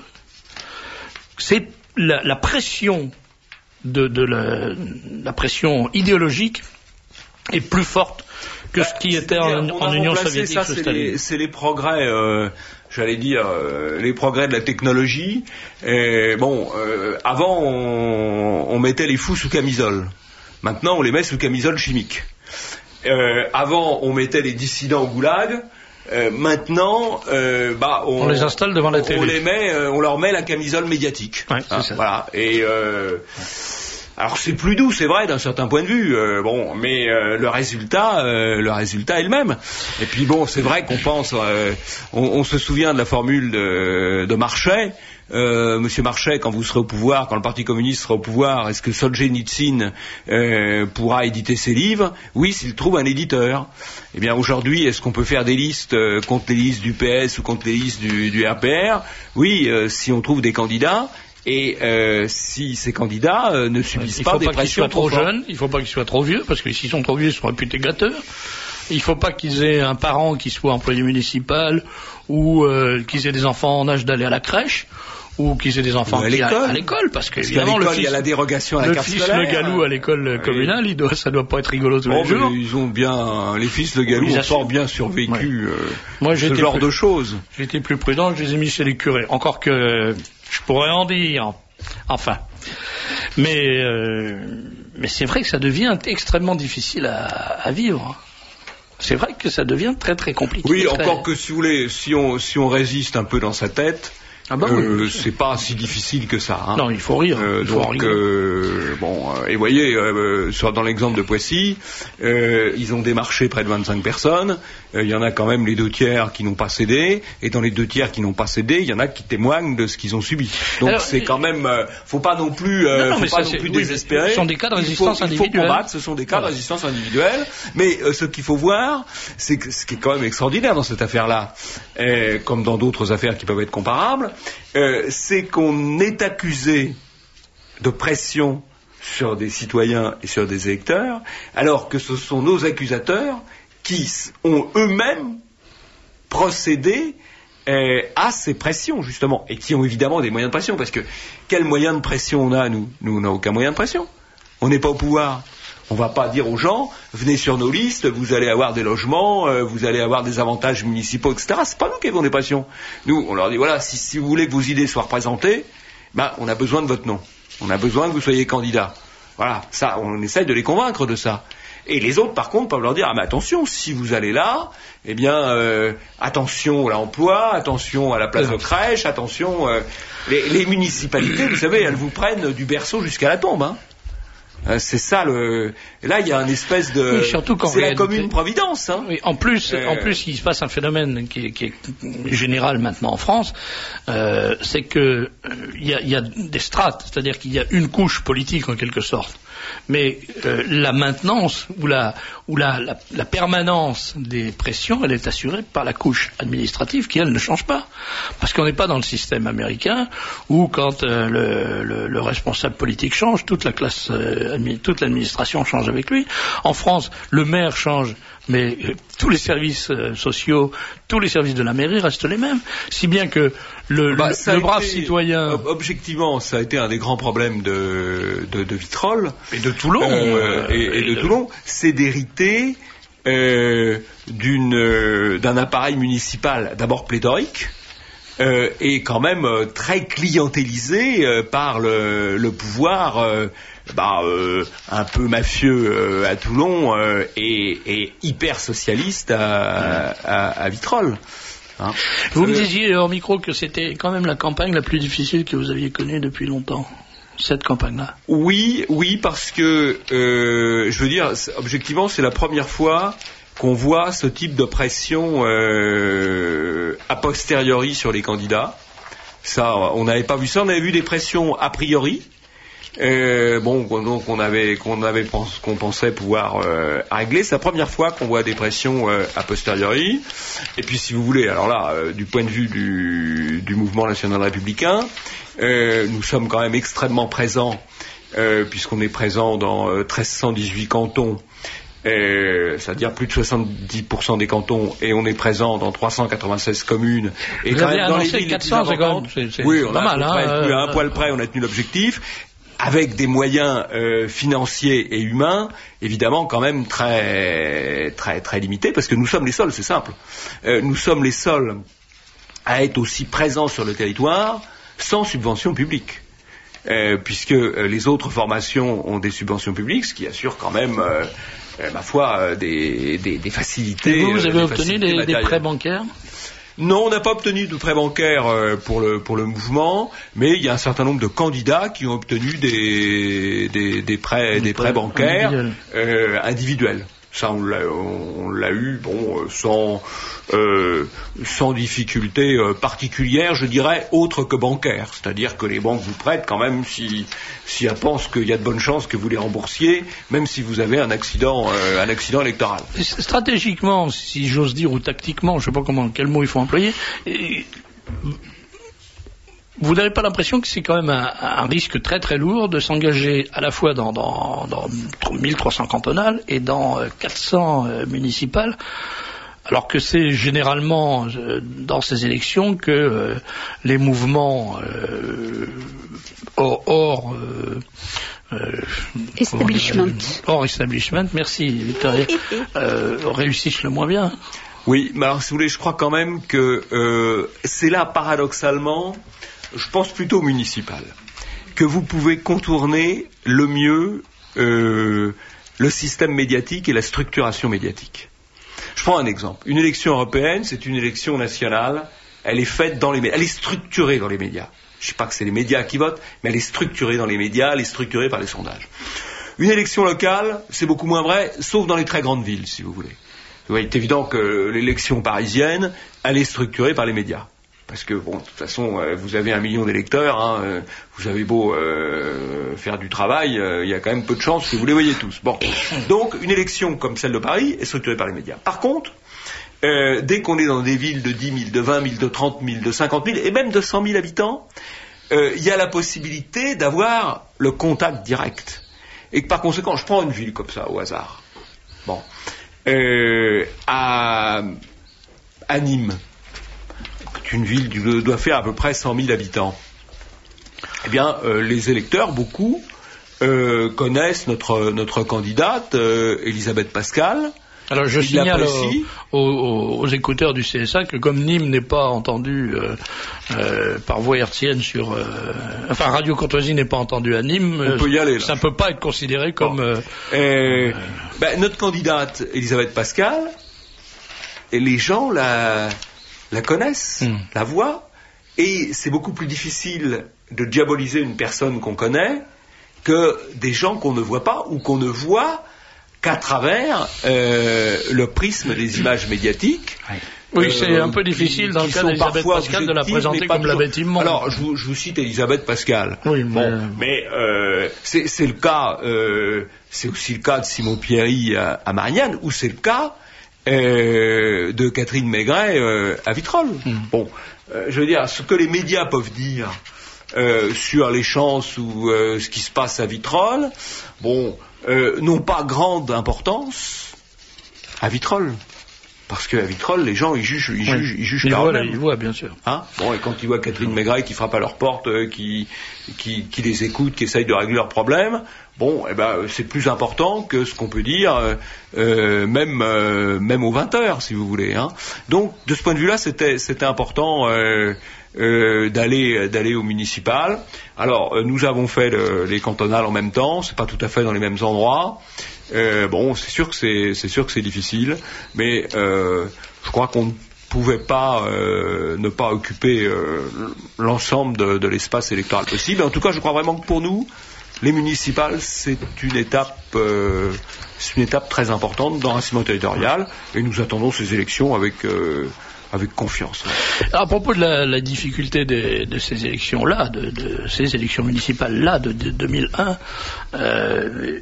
C'est la, la pression de, de la, la pression idéologique est plus forte que bah, ce qui était en, en Union soviétique. Ça, c'est les, c'est les progrès, euh, j'allais dire, euh, les progrès de la technologie. Et bon, euh, avant, on, on mettait les fous sous camisole. Maintenant, on les met sous camisole chimique. Euh, avant, on mettait les dissidents au goulag. Euh, maintenant, euh, bah, on, on les installe devant la télé. On les met, euh, on leur met la camisole médiatique. Ouais, hein, c'est ça. Voilà. Et euh, alors c'est plus doux, c'est vrai, d'un certain point de vue. Euh, bon, mais euh, le résultat, euh, le résultat est le même. Et puis bon, c'est vrai qu'on pense, euh, on, on se souvient de la formule de, de Marchais. Euh, Monsieur Marchais, quand vous serez au pouvoir, quand le Parti communiste sera au pouvoir, est-ce que Solzhenitsyn euh, pourra éditer ses livres? Oui, s'il trouve un éditeur. Eh bien, aujourd'hui, est-ce qu'on peut faire des listes euh, contre les listes du P S ou contre les listes du, du R P R? Oui, euh, si on trouve des candidats. Et euh, si ces candidats euh, ne subissent pas des pressions trop jeunes, il ne faut pas qu'ils soient trop vieux, parce que s'ils sont trop vieux, ils sont réputés gâteurs. Il ne faut pas qu'ils aient un parent qui soit employé municipal ou euh, qu'ils aient des enfants en âge d'aller à la crèche ou qu'ils aient des enfants à qui l'école. à l'école, parce que parce évidemment le fils, il y a la dérogation à la le carte fils scolaire. Le Gallou à l'école oui. communale, il doit, ça doit pas être rigolo tous bon, les jours. Ils ont bien, les fils de Gallou ont fort bien survécu ouais. euh, Moi, ce genre plus, de choses. J'étais plus prudent, je les ai mis chez les curés. Encore que je pourrais en dire. Enfin, mais euh, mais c'est vrai que ça devient extrêmement difficile à, à vivre. C'est vrai que ça devient très très compliqué. Oui, très... encore que si vous voulez, si on si on résiste un peu dans sa tête, ah bah euh, oui, c'est pas si difficile que ça. Hein. Non, il faut rire. Euh, il faut donc, euh, bon, euh, et vous voyez, euh, sur, dans l'exemple de Poissy, euh, ils ont démarché près de vingt-cinq personnes. Il euh, y en a quand même les deux tiers qui n'ont pas cédé, et dans les deux tiers qui n'ont pas cédé, il y en a qui témoignent de ce qu'ils ont subi. Donc Alors, c'est quand même, euh, faut pas non plus, euh, non, non, faut pas ça, non plus oui, désespérer. Ce sont des cas de résistance il faut, individuelle. Il faut combattre, ce sont des cas voilà. de résistance individuelle. Mais euh, ce qu'il faut voir, c'est que ce qui est quand même extraordinaire dans cette affaire-là, euh, comme dans d'autres affaires qui peuvent être comparables. Euh, c'est qu'on est accusé de pression sur des citoyens et sur des électeurs, alors que ce sont nos accusateurs qui ont eux-mêmes procédé euh, à ces pressions, justement, et qui ont évidemment des moyens de pression, parce que quel moyen de pression on a, nous? Nous, on n'a aucun moyen de pression. On n'est pas au pouvoir. On va pas dire aux gens, venez sur nos listes, vous allez avoir des logements, euh, vous allez avoir des avantages municipaux, et cetera. C'est pas nous qui avons des pressions. Nous, on leur dit, voilà, si, si vous voulez que vos idées soient représentées, ben, on a besoin de votre nom. On a besoin que vous soyez candidat. Voilà. Ça, on essaye de les convaincre de ça. Et les autres, par contre, peuvent leur dire, ah, mais attention, si vous allez là, eh bien, euh, attention à l'emploi, attention à la place de crèche, attention, euh, les, les municipalités, vous savez, elles vous prennent du berceau jusqu'à la tombe, hein. C'est ça le. Là, il y a une espèce de. Oui, surtout quand c'est la réalité... commune providence. Hein. Oui, en plus, euh... en plus, il se passe un phénomène qui est, qui est général maintenant en France, euh, c'est que il euh, y, y a des strates, c'est-à-dire qu'il y a une couche politique en quelque sorte. Mais euh, la maintenance ou, la, ou la, la, la permanence des pressions, elle est assurée par la couche administrative qui, elle, ne change pas. Parce qu'on n'est pas dans le système américain où, quand euh, le, le, le responsable politique change, toute la classe, euh, admi- toute l'administration change avec lui. En France, le maire change, mais euh, tous les services euh, sociaux, tous les services de la mairie restent les mêmes. Si bien que le, bah, le, le brave été, citoyen... Objectivement, ça a été un des grands problèmes de, de, de Vitrolles. Et de Toulon. Euh, et, et, et de, de Toulon, c'est d'hériter euh, d'une, euh, d'un appareil municipal d'abord pléthorique, euh, et quand même euh, très clientélisé euh, par le, le pouvoir euh, bah, euh, un peu mafieux euh, à Toulon euh, et, et hyper socialiste à, à, à Vitrolles. Hein. Vous euh, me euh, disiez hors micro que c'était quand même la campagne la plus difficile que vous aviez connue depuis longtemps. Cette campagne-là. Oui, oui, parce que euh, je veux dire, objectivement, c'est la première fois qu'on voit ce type de pression euh, a posteriori sur les candidats. Ça, on n'avait pas vu ça. On avait vu des pressions a priori. Euh, bon, donc on avait qu'on avait pense, qu'on pensait pouvoir euh, régler. C'est la première fois qu'on voit des pressions euh, a posteriori. Et puis, si vous voulez, alors là, euh, du point de vue du, du mouvement national républicain, euh, nous sommes quand même extrêmement présents, euh, puisqu'on est présent dans euh, mille trois cent dix-huit cantons. Euh, c'est-à-dire plus de soixante-dix pour cent des cantons, et on est présent dans trois cent quatre-vingt-seize communes. Et vous quand avez même dans les villes quatre cents, les plus importantes, c'est, c'est, oui, c'est on pas a mal, à, peu près, hein, plus à un euh, poil près, on a tenu l'objectif, avec des moyens euh, financiers et humains, évidemment quand même très très très limités, parce que nous sommes les seuls, c'est simple. Euh, nous sommes les seuls à être aussi présents sur le territoire sans subvention publique. Euh, puisque euh, les autres formations ont des subventions publiques, ce qui assure quand même, euh, euh, ma foi, euh, des, des, des facilités. Et vous, vous avez euh, obtenu des, des prêts bancaires ? Non, on n'a pas obtenu de prêts bancaires euh, pour le pour le mouvement, mais il y a un certain nombre de candidats qui ont obtenu des des, des prêts des, des prêts bancaires individuels. Euh, individuels. Ça, on l'a, on l'a eu, bon, sans, euh, sans difficulté euh, particulière, je dirais, autre que bancaire. C'est-à-dire que les banques vous prêtent quand même si, si elles pensent qu'il y a de bonnes chances que vous les remboursiez, même si vous avez un accident, euh, un accident électoral. Stratégiquement, si j'ose dire, ou tactiquement, je ne sais pas comment, quel mot il faut employer, et, vous n'avez pas l'impression que c'est quand même un, un risque très très lourd de s'engager à la fois dans, dans, dans mille trois cents cantonales et dans quatre cents euh, municipales, alors que c'est généralement euh, dans ces élections que euh, les mouvements euh, hors, hors euh, euh, establishment, hors establishment, merci Victoria, euh, réussissent le moins bien. Oui, mais alors si vous voulez, je crois quand même que euh, c'est là paradoxalement, je pense plutôt municipal, que vous pouvez contourner le mieux euh, le système médiatique et la structuration médiatique. Je prends un exemple. Une élection européenne, c'est une élection nationale, elle est faite dans les médias, elle est structurée dans les médias. Je ne dis pas que c'est les médias qui votent, mais elle est structurée dans les médias, elle est structurée par les sondages. Une élection locale, c'est beaucoup moins vrai, sauf dans les très grandes villes, si vous voulez. Il est évident que l'élection parisienne, elle est structurée par les médias. Parce que, bon, de toute façon, euh, vous avez un million d'électeurs, hein, euh, vous avez beau euh, faire du travail, il euh, y a quand même peu de chances que vous les voyez tous. Bon, donc une élection comme celle de Paris est structurée par les médias. Par contre, euh, dès qu'on est dans des villes de dix mille, de vingt mille, de trente mille, de cinquante mille, et même de cent mille habitants, il euh, y a la possibilité d'avoir le contact direct. Et que par conséquent, je prends une ville comme ça, au hasard. Bon. Euh, à, à Nîmes, une ville qui doit faire à peu près cent mille habitants. Eh bien, euh, les électeurs, beaucoup, euh, connaissent notre, notre candidate, euh, Elisabeth Pascal. Alors je signale aux, aux, aux écouteurs du C S A que comme Nîmes n'est pas entendu euh, euh, par voie hertzienne sur... Euh, enfin, Radio Courtoisie n'est pas entendu à Nîmes, on peut y aller, là. Ça ne peut pas être considéré comme... Bon. Euh, euh, ben, notre candidate, Elisabeth Pascal, et les gens la... la connaissent, mmh. la voient, et c'est beaucoup plus difficile de diaboliser une personne qu'on connaît que des gens qu'on ne voit pas ou qu'on ne voit qu'à travers euh, le prisme des images médiatiques. Oui. Oui, c'est euh, un peu difficile qui, dans le cas d'Elisabeth Pascal de la présenter comme la bête immonde. Alors, je vous, je vous cite Elisabeth Pascal. Oui, mais, bon, mais euh, c'est, c'est le cas, euh, c'est aussi le cas de Simon Pierry à, à Marignane, ou c'est le cas euh, de Catherine Maigret euh, à Vitrolles. Mm. Bon, euh, je veux dire, ce que les médias peuvent dire euh, sur les chances ou euh, ce qui se passe à Vitrolles, bon, euh, n'ont pas grande importance à Vitrolles. Parce qu'à Vitrolles, les gens, ils jugent, ils jugent, ils jugent par eux-mêmes. Ils voient, bien sûr. Hein, bon, et quand ils voient Catherine Maigret qui frappe à leur porte, euh, qui, qui, qui les écoute, qui essaye de régler leurs problèmes, bon, eh ben, c'est plus important que ce qu'on peut dire, euh, euh, même, euh, même aux vingt heures, si vous voulez, hein. Donc, de ce point de vue-là, c'était, c'était important, euh, euh, d'aller, d'aller au municipal. Alors, euh, nous avons fait le, les cantonales en même temps, c'est pas tout à fait dans les mêmes endroits. Euh, bon, c'est sûr que c'est, c'est sûr que c'est difficile, mais euh, je crois qu'on ne pouvait pas euh, ne pas occuper euh, l'ensemble de, de l'espace électoral possible. En tout cas, je crois vraiment que pour nous, les municipales, c'est une étape, euh, c'est une étape très importante dans l'enracinement territorial, et nous attendons ces élections avec euh, avec confiance. À propos de la, la difficulté de, de ces élections-là, de, de ces élections municipales-là de, de deux mille un. Euh,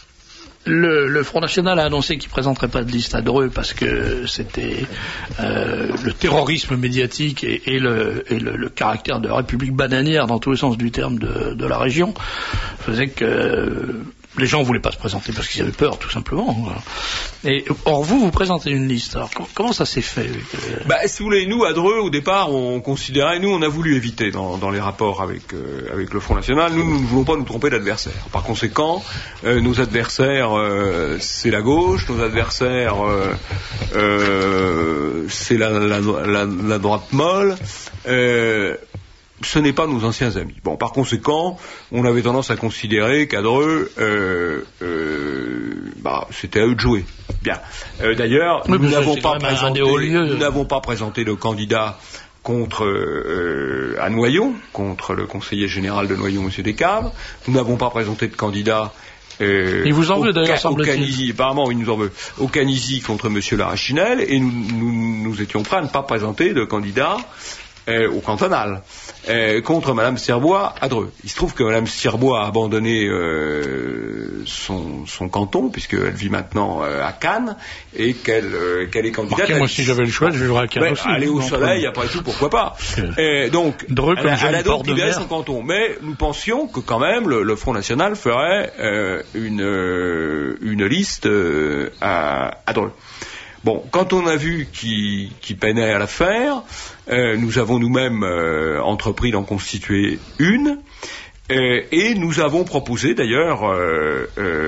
Le, le Front National a annoncé qu'il ne présenterait pas de liste à Dreux parce que c'était euh, le terrorisme médiatique et, et, le, et le, le caractère de république bananière dans tous les sens du terme de, de la région faisait que euh, les gens ne voulaient pas se présenter parce qu'ils avaient peur, tout simplement. Et or vous, vous présentez une liste. Alors comment ça s'est fait? Bah, si vous voulez, nous à Dreux, au départ, on considérait, nous, on a voulu éviter dans, dans les rapports avec euh, avec le Front National. Nous, nous ne voulons pas nous tromper d'adversaires. Par conséquent, euh, nos adversaires, euh, c'est la gauche. Nos adversaires, euh, euh, c'est la, la, la, la droite molle. Euh, Ce n'est pas nos anciens amis. Bon, par conséquent, on avait tendance à considérer qu'à Dreux, euh, euh, bah, c'était à eux de jouer. Bien. Euh, d'ailleurs, oui, nous n'avons pas présenté, nous n'avons pas présenté de candidat contre euh, à Noyon, contre le conseiller général de Noyon, M. Descaves. Nous n'avons pas présenté de candidat. Euh, il vous en veut d'ailleurs, semble-t-il. Apparemment, il nous en veut. Au Canizy contre M. Larachinel, et nous, nous, nous étions prêts à ne pas présenter de candidat Euh, au cantonal, euh, contre Madame Sirbois à Dreux. Il se trouve que Madame Sirbois a abandonné euh, son, son canton, puisqu'elle vit maintenant euh, à Cannes, et qu'elle, euh, qu'elle est candidate. Marquez, moi, si j'avais le choix, je vivrais à Cannes aussi. Aller au soleil, après tout, pourquoi pas. Et donc, Dreux, elle, elle a donc libéré son canton. Mais nous pensions que quand même, le, le Front National ferait euh, une, euh, une liste euh, à, à Dreux. Bon, quand on a vu qu'il qui peinait à la faire, euh, nous avons nous-mêmes euh, entrepris d'en constituer une, euh, et nous avons proposé d'ailleurs euh,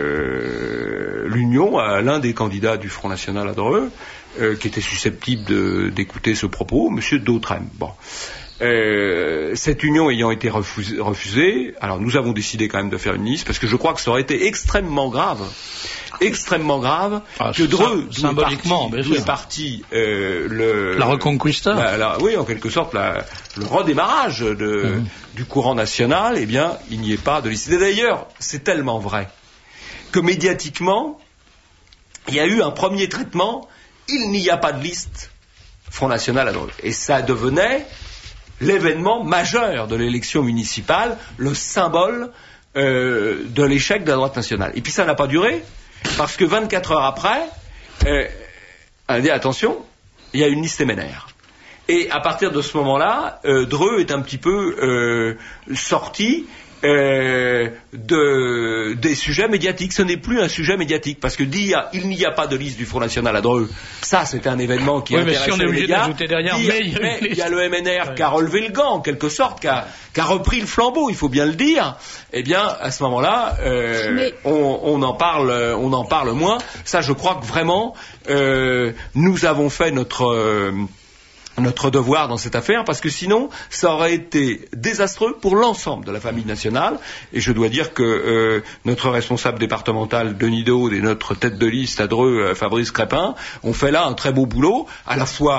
euh, l'union à l'un des candidats du Front National à Dreux, euh, qui était susceptible de, d'écouter ce propos, M. Dautrem. Bon. Euh, cette union ayant été refusée, refusée, alors nous avons décidé quand même de faire une liste, parce que je crois que ça aurait été extrêmement grave, extrêmement grave, ah, que Dreux, symboliquement, d'où est parti euh, le... La Reconquista la, la, oui, en quelque sorte, la, le redémarrage de, mmh. du courant national, eh bien, il n'y ait pas de liste. Et d'ailleurs, c'est tellement vrai que médiatiquement, il y a eu un premier traitement, il n'y a pas de liste Front National à Dreux. Et ça devenait l'événement majeur de l'élection municipale, le symbole euh, de l'échec de la droite nationale. Et puis ça n'a pas duré, parce que vingt-quatre heures après, euh, on a dit attention, il y a une liste M N R. Et à partir de ce moment-là, euh, Dreux est un petit peu euh, sorti euh, de, des sujets médiatiques. Ce n'est plus un sujet médiatique, parce que dire il n'y a pas de liste du Front National à Dreux, ça c'est un événement qui oui, intéresse mais si on est les médias. Derrière, dire, mais il y a, mais il y a le M N R ouais. qui a relevé le gant en quelque sorte, qui a, qui a repris le flambeau, il faut bien le dire. Eh bien, à ce moment-là, euh, mais... on, on en parle, on en parle moins. Ça, je crois que vraiment, euh, nous avons fait notre euh, notre devoir dans cette affaire, parce que sinon, ça aurait été désastreux pour l'ensemble de la famille nationale. Et je dois dire que euh, notre responsable départemental, Denis Daude, et notre tête de liste à Dreux, Fabrice Crépin, ont fait là un très beau boulot, à la fois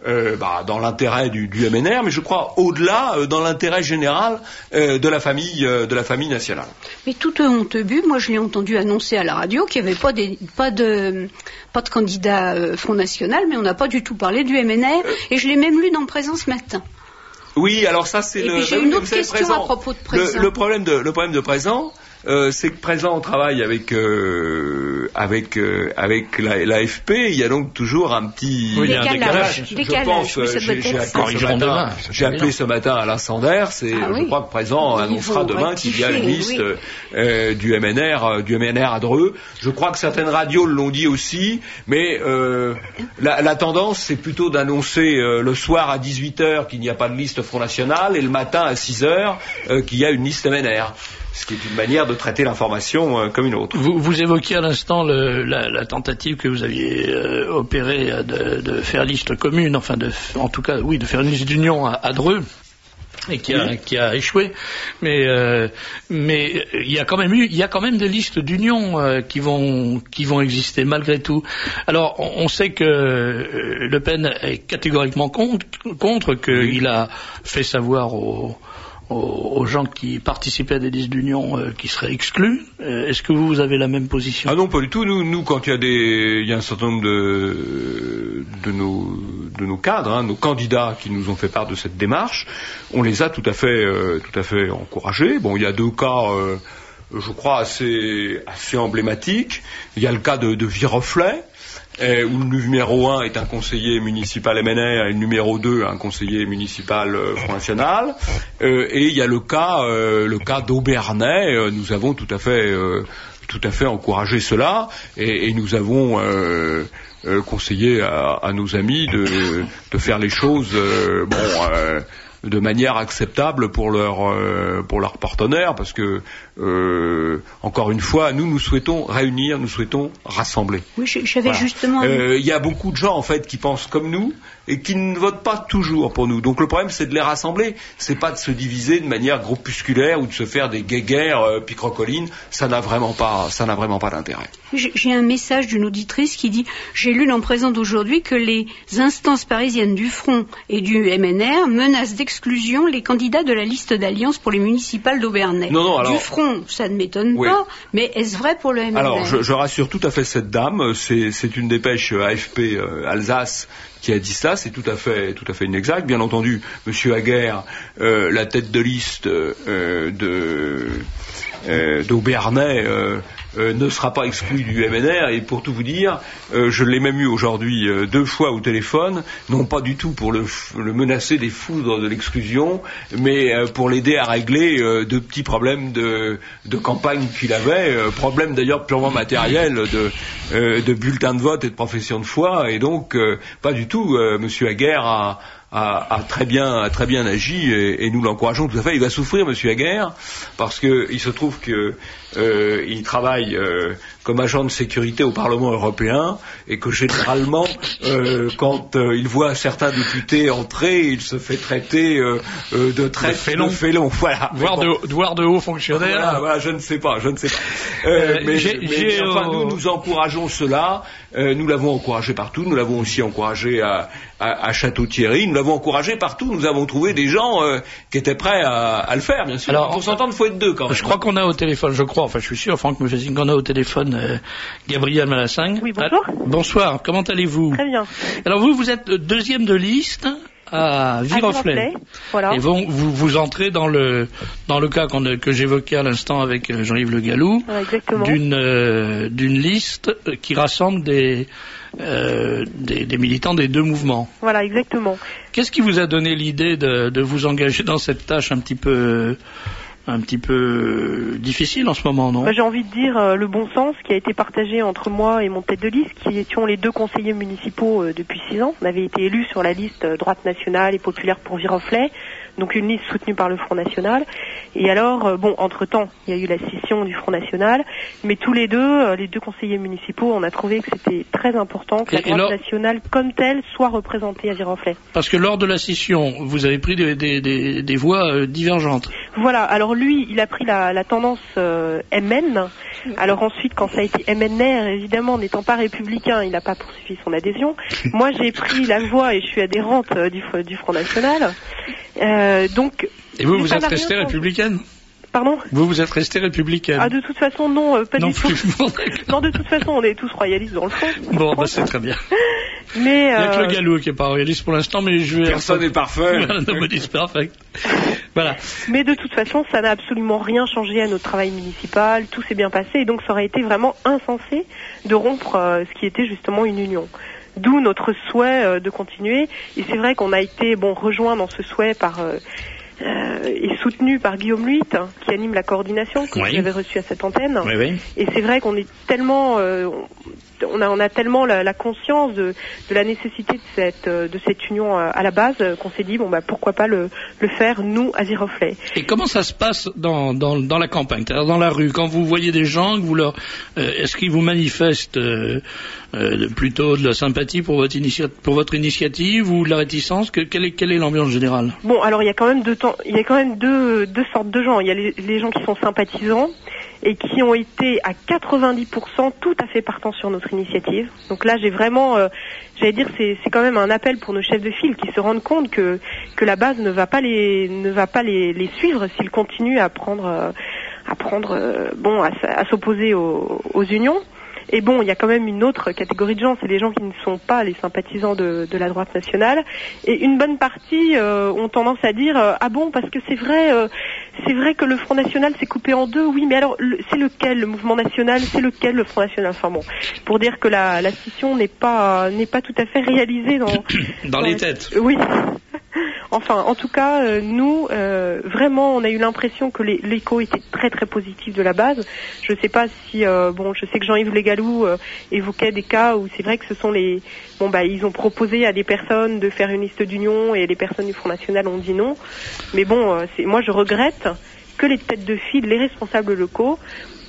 euh, bah, dans l'intérêt du, du M N R, mais je crois au-delà euh, dans l'intérêt général euh, de la famille euh, de la famille nationale. Mais tout honteux but, moi je l'ai entendu annoncer à la radio qu'il n'y avait pas, des, pas de pas de candidat euh, Front National, mais on n'a pas du tout parlé du M N R, et je l'ai même lu dans Présent ce matin. Oui, alors ça c'est et le. Puis j'ai bah, une oui, autre question Présent, à propos de Présent. Le, le problème de le problème de Présent. Euh, c'est que Présent on travaille avec euh, avec euh, avec la, l'A F P. Il y a donc toujours un petit oui, décalage. décalage. Je, décalage. je pense, Oui, ça j'ai, doit j'ai être appelé, ce matin, j'ai appelé ce matin Alain Sanders et ah, oui. je crois que Présent Ils annoncera demain qu'il y a une liste oui. euh, du M N R euh, du M N R à Dreux. Je crois que certaines radios l'ont dit aussi, mais euh, la, la tendance c'est plutôt d'annoncer euh, le soir à dix-huit heures qu'il n'y a pas de liste Front National et le matin à six heures euh, qu'il y a une liste M N R. Ce qui est une manière de traiter l'information euh, comme une autre. Vous, vous évoquiez à l'instant le, la, la tentative que vous aviez euh, opérée de, de faire liste commune, enfin de, en tout cas, oui, de faire une liste d'union à, à Dreux, et qui a, oui. qui a échoué. Mais euh, mais il y a quand même eu, il y a quand même des listes d'union euh, qui vont qui vont exister malgré tout. Alors on, on sait que euh, Le Pen est catégoriquement contre, contre qu'il oui. a fait savoir aux aux gens qui participaient à des listes d'union euh, qui seraient exclus. Euh, est-ce que vous, vous avez la même position? Ah non, pas du tout. Nous, nous quand il y a des, il y a un certain nombre de de nos de nos cadres, hein, nos candidats qui nous ont fait part de cette démarche, on les a tout à fait euh, tout à fait encouragés. Bon, il y a deux cas, euh, je crois assez assez emblématiques. Il y a le cas de, de Viroflay, Euh, où le numéro un est un conseiller municipal M N R et le numéro deux un conseiller municipal euh, Front National. Euh, et il y a le cas, euh, le cas d'Aubernais. Euh, nous avons tout à fait, euh, tout à fait encouragé cela, et, et nous avons euh, euh, conseillé à, à nos amis de, de faire les choses, euh, bon. Euh, de manière acceptable pour leurs euh, pour leurs partenaires, parce que euh, encore une fois, nous nous souhaitons réunir, nous souhaitons rassembler. Oui, j'avais voilà. justement. Il euh, y a beaucoup de gens en fait qui pensent comme nous et qui ne votent pas toujours pour nous. Donc le problème c'est de les rassembler. C'est pas de se diviser de manière groupusculaire ou de se faire des guéguerres euh, picrocolines. Ça n'a vraiment pas, ça n'a vraiment pas d'intérêt. J'ai un message d'une auditrice qui dit: j'ai lu dans Présent d'aujourd'hui que les instances parisiennes du Front et du M N R menacent d'exclusion les candidats de la liste d'alliance pour les municipales d'Aubernais. Non, non, alors, du Front, ça ne m'étonne oui. pas, mais est-ce vrai pour le M N R? Alors, je, je rassure tout à fait cette dame. C'est, c'est une dépêche A F P euh, Alsace qui a dit ça. C'est tout à fait, tout à fait inexact. Bien entendu, Monsieur Aguerre, euh, la tête de liste euh, de euh, d'Aubernais. Euh, Euh, ne sera pas exclu du M N R, et pour tout vous dire, euh, je l'ai même eu aujourd'hui euh, deux fois au téléphone, non pas du tout pour le, le menacer des foudres de l'exclusion, mais euh, pour l'aider à régler euh, de petits problèmes de, de campagne qu'il avait, euh, problèmes d'ailleurs purement matériels de, euh, de bulletins de vote et de profession de foi, et donc euh, pas du tout. Euh, Monsieur Aguerre a A, a très bien, a très bien agi, et, et nous l'encourageons tout à fait. Il va souffrir, Monsieur Aguerre, parce que il se trouve que euh, il travaille euh, comme agent de sécurité au Parlement européen, et que généralement, euh, quand euh, il voit certains députés entrer, il se fait traiter euh, euh, de traite de félon. Voilà. Voire bon. de, voire de hauts fonctionnaires. Voilà, voilà, je ne sais pas, je ne sais pas. Euh, euh, mais j'ai, mais j'ai, enfin, euh... nous, nous encourageons cela. Euh, nous l'avons encouragé partout. Nous l'avons aussi encouragé à, à, à Château-Thierry. Nous l'avons encouragé partout. Nous avons trouvé des gens euh, qui étaient prêts à, à le faire, bien sûr. Alors, pour s'entendre, il faut être deux quand même. Je crois qu'on a au téléphone, je crois, enfin je suis sûr, Franck me fait signe qu'on a au téléphone euh, Gabriel Malassagne. Oui, bonjour. Ah, bonsoir, comment allez-vous? Très bien. Alors vous, vous êtes deuxième de liste à Viroflay. Voilà. Et vous, vous, vous entrez dans le, dans le cas qu'on, que j'évoquais à l'instant avec Jean-Yves Le Gallou, voilà, d'une, euh, d'une liste qui rassemble des, euh, des, des militants des deux mouvements. Voilà, exactement. Qu'est-ce qui vous a donné l'idée de, de vous engager dans cette tâche un petit peu... un petit peu difficile en ce moment, non? Bah, j'ai envie de dire euh, le bon sens qui a été partagé entre moi et mon tête de liste, qui étions les deux conseillers municipaux euh, depuis six ans. On avait été élus sur la liste euh, droite nationale et populaire pour Viroflay, donc une liste soutenue par le Front National. Et alors, euh, bon, entre-temps, il y a eu la scission du Front National, mais tous les deux, euh, les deux conseillers municipaux, on a trouvé que c'était très important que et, la droite lors... nationale, comme telle, soit représentée à Viroflay. Parce que lors de la scission, vous avez pris des, des, des, des voix euh, divergentes. Voilà, alors lui, il a pris la, la tendance euh, M N. Alors ensuite, quand ça a été M N R, évidemment, n'étant pas républicain, il n'a pas poursuivi son adhésion. Moi, j'ai pris la voie et je suis adhérente euh, du, du Front National. Euh, donc. Et vous, vous êtes restée républicaine ? Pardon ? Vous, vous êtes restée républicaine ? Ah, de toute façon, non, euh, pas non du plus. tout. Non, de toute façon, on est tous royalistes dans le fond. Bon, bah, c'est très bien. Mais, il n'y a euh... que le Galou qui est pas royaliste pour l'instant, mais je vais... Personne n'est parfait. Nobody's perfect. Voilà. Mais de toute façon, ça n'a absolument rien changé à notre travail municipal, tout s'est bien passé, et donc ça aurait été vraiment insensé de rompre euh, ce qui était justement une union. D'où notre souhait euh, de continuer, et c'est vrai qu'on a été bon rejoint dans ce souhait par... Euh, Euh, et soutenu par Guillaume Luit, hein, qui anime la coordination, que oui. j'avais reçu à cette antenne. Oui, oui. Et c'est vrai qu'on est tellement, euh, on a, on a tellement la, la conscience de, de la nécessité de cette, de cette union à la base qu'on s'est dit bon bah pourquoi pas le, le faire nous à Viroflay. Et comment ça se passe dans, dans, dans la campagne, c'est-à-dire dans la rue, quand vous voyez des gens, que vous leur, euh, est-ce qu'ils vous manifestent euh, euh, plutôt de la sympathie pour votre, initia- pour votre initiative ou de la réticence? que, quelle, est, quelle est l'ambiance générale? Bon, alors il y a quand même deux temps, il y a quand même deux, deux sortes de gens. Il y a les, les gens qui sont sympathisants et qui ont été à quatre-vingt-dix pour cent tout à fait partants sur notre initiative. Donc là, j'ai vraiment, euh, j'allais dire, c'est, c'est quand même un appel pour nos chefs de file qui se rendent compte que que la base ne va pas les ne va pas les, les suivre s'ils continuent à prendre euh, à prendre euh, bon à, à s'opposer aux, aux unions. Et bon, il y a quand même une autre catégorie de gens, c'est les gens qui ne sont pas les sympathisants de, de la droite nationale. Et une bonne partie euh, ont tendance à dire euh, ah bon, parce que c'est vrai, euh, c'est vrai que le Front National s'est coupé en deux. Oui, mais alors le, c'est lequel le mouvement national, c'est lequel le Front National? Enfin bon, pour dire que la, la scission n'est pas n'est pas tout à fait réalisée dans dans, dans les la, têtes. Oui. Enfin, en tout cas, euh, nous, euh, vraiment, on a eu l'impression que les, l'écho était très très positif de la base. Je ne sais pas si, euh, bon, je sais que Jean-Yves Légalou euh, évoquait des cas où c'est vrai que ce sont les, bon bah, ils ont proposé à des personnes de faire une liste d'union et les personnes du Front National ont dit non. Mais bon, euh, c'est, moi je regrette que les têtes de file, les responsables locaux,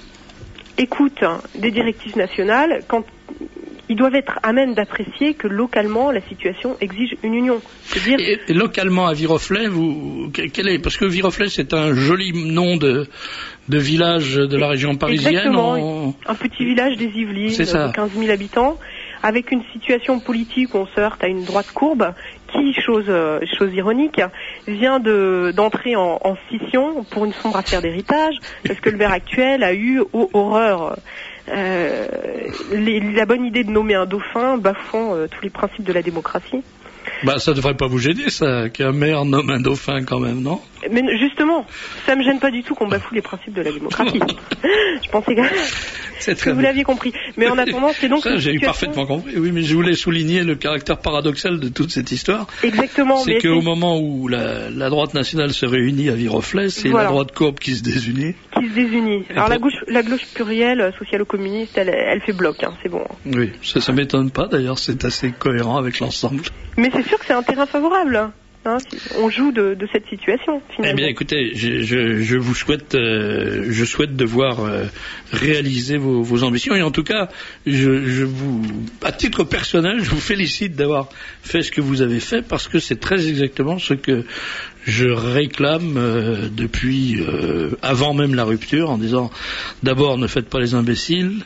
écoutent hein, des directives nationales quand ils doivent être à même d'apprécier que localement la situation exige une union. C'est-à-dire... Et, et localement à Viroflay, vous, quel est, parce que Viroflay c'est un joli nom de, de village de la région parisienne. Exactement, en... un petit village des Yvelines de quinze mille habitants, avec une situation politique où on se heurte à une droite courbe qui, chose, euh, chose ironique, vient de, d'entrer en, en scission pour une sombre affaire d'héritage, parce que le maire actuel a eu oh, horreur. Euh, les, la bonne idée de nommer un dauphin bafouant euh, tous les principes de la démocratie. Bah, ça devrait pas vous gêner, ça, qu'un maire nomme un dauphin quand même, non? Mais justement, ça me gêne pas du tout qu'on bafoue les principes de la démocratie. Je pensais que, que vous l'aviez compris. Mais en attendant, c'est donc... Ça, j'ai situation... eu parfaitement compris, oui, mais je voulais souligner le caractère paradoxal de toute cette histoire. Exactement. C'est qu'au moment où la, la droite nationale se réunit à Viroflay, c'est voilà. La droite courbe qui se désunit. Qui se désunit. Alors pour... la gauche, la gauche plurielle, socialo-communiste, elle, elle fait bloc, hein, c'est bon. Oui, ça, ça m'étonne pas, d'ailleurs, c'est assez cohérent avec l'ensemble. Mais c'est sûr que c'est un terrain favorable. Hein, on joue de, de cette situation, finalement. Eh bien, écoutez, je, je, je vous souhaite, euh, je souhaite de voir euh, réaliser vos, vos ambitions. Et en tout cas, je, je vous, à titre personnel, je vous félicite d'avoir fait ce que vous avez fait, parce que c'est très exactement ce que je réclame euh, depuis euh, avant même la rupture, en disant d'abord ne faites pas les imbéciles.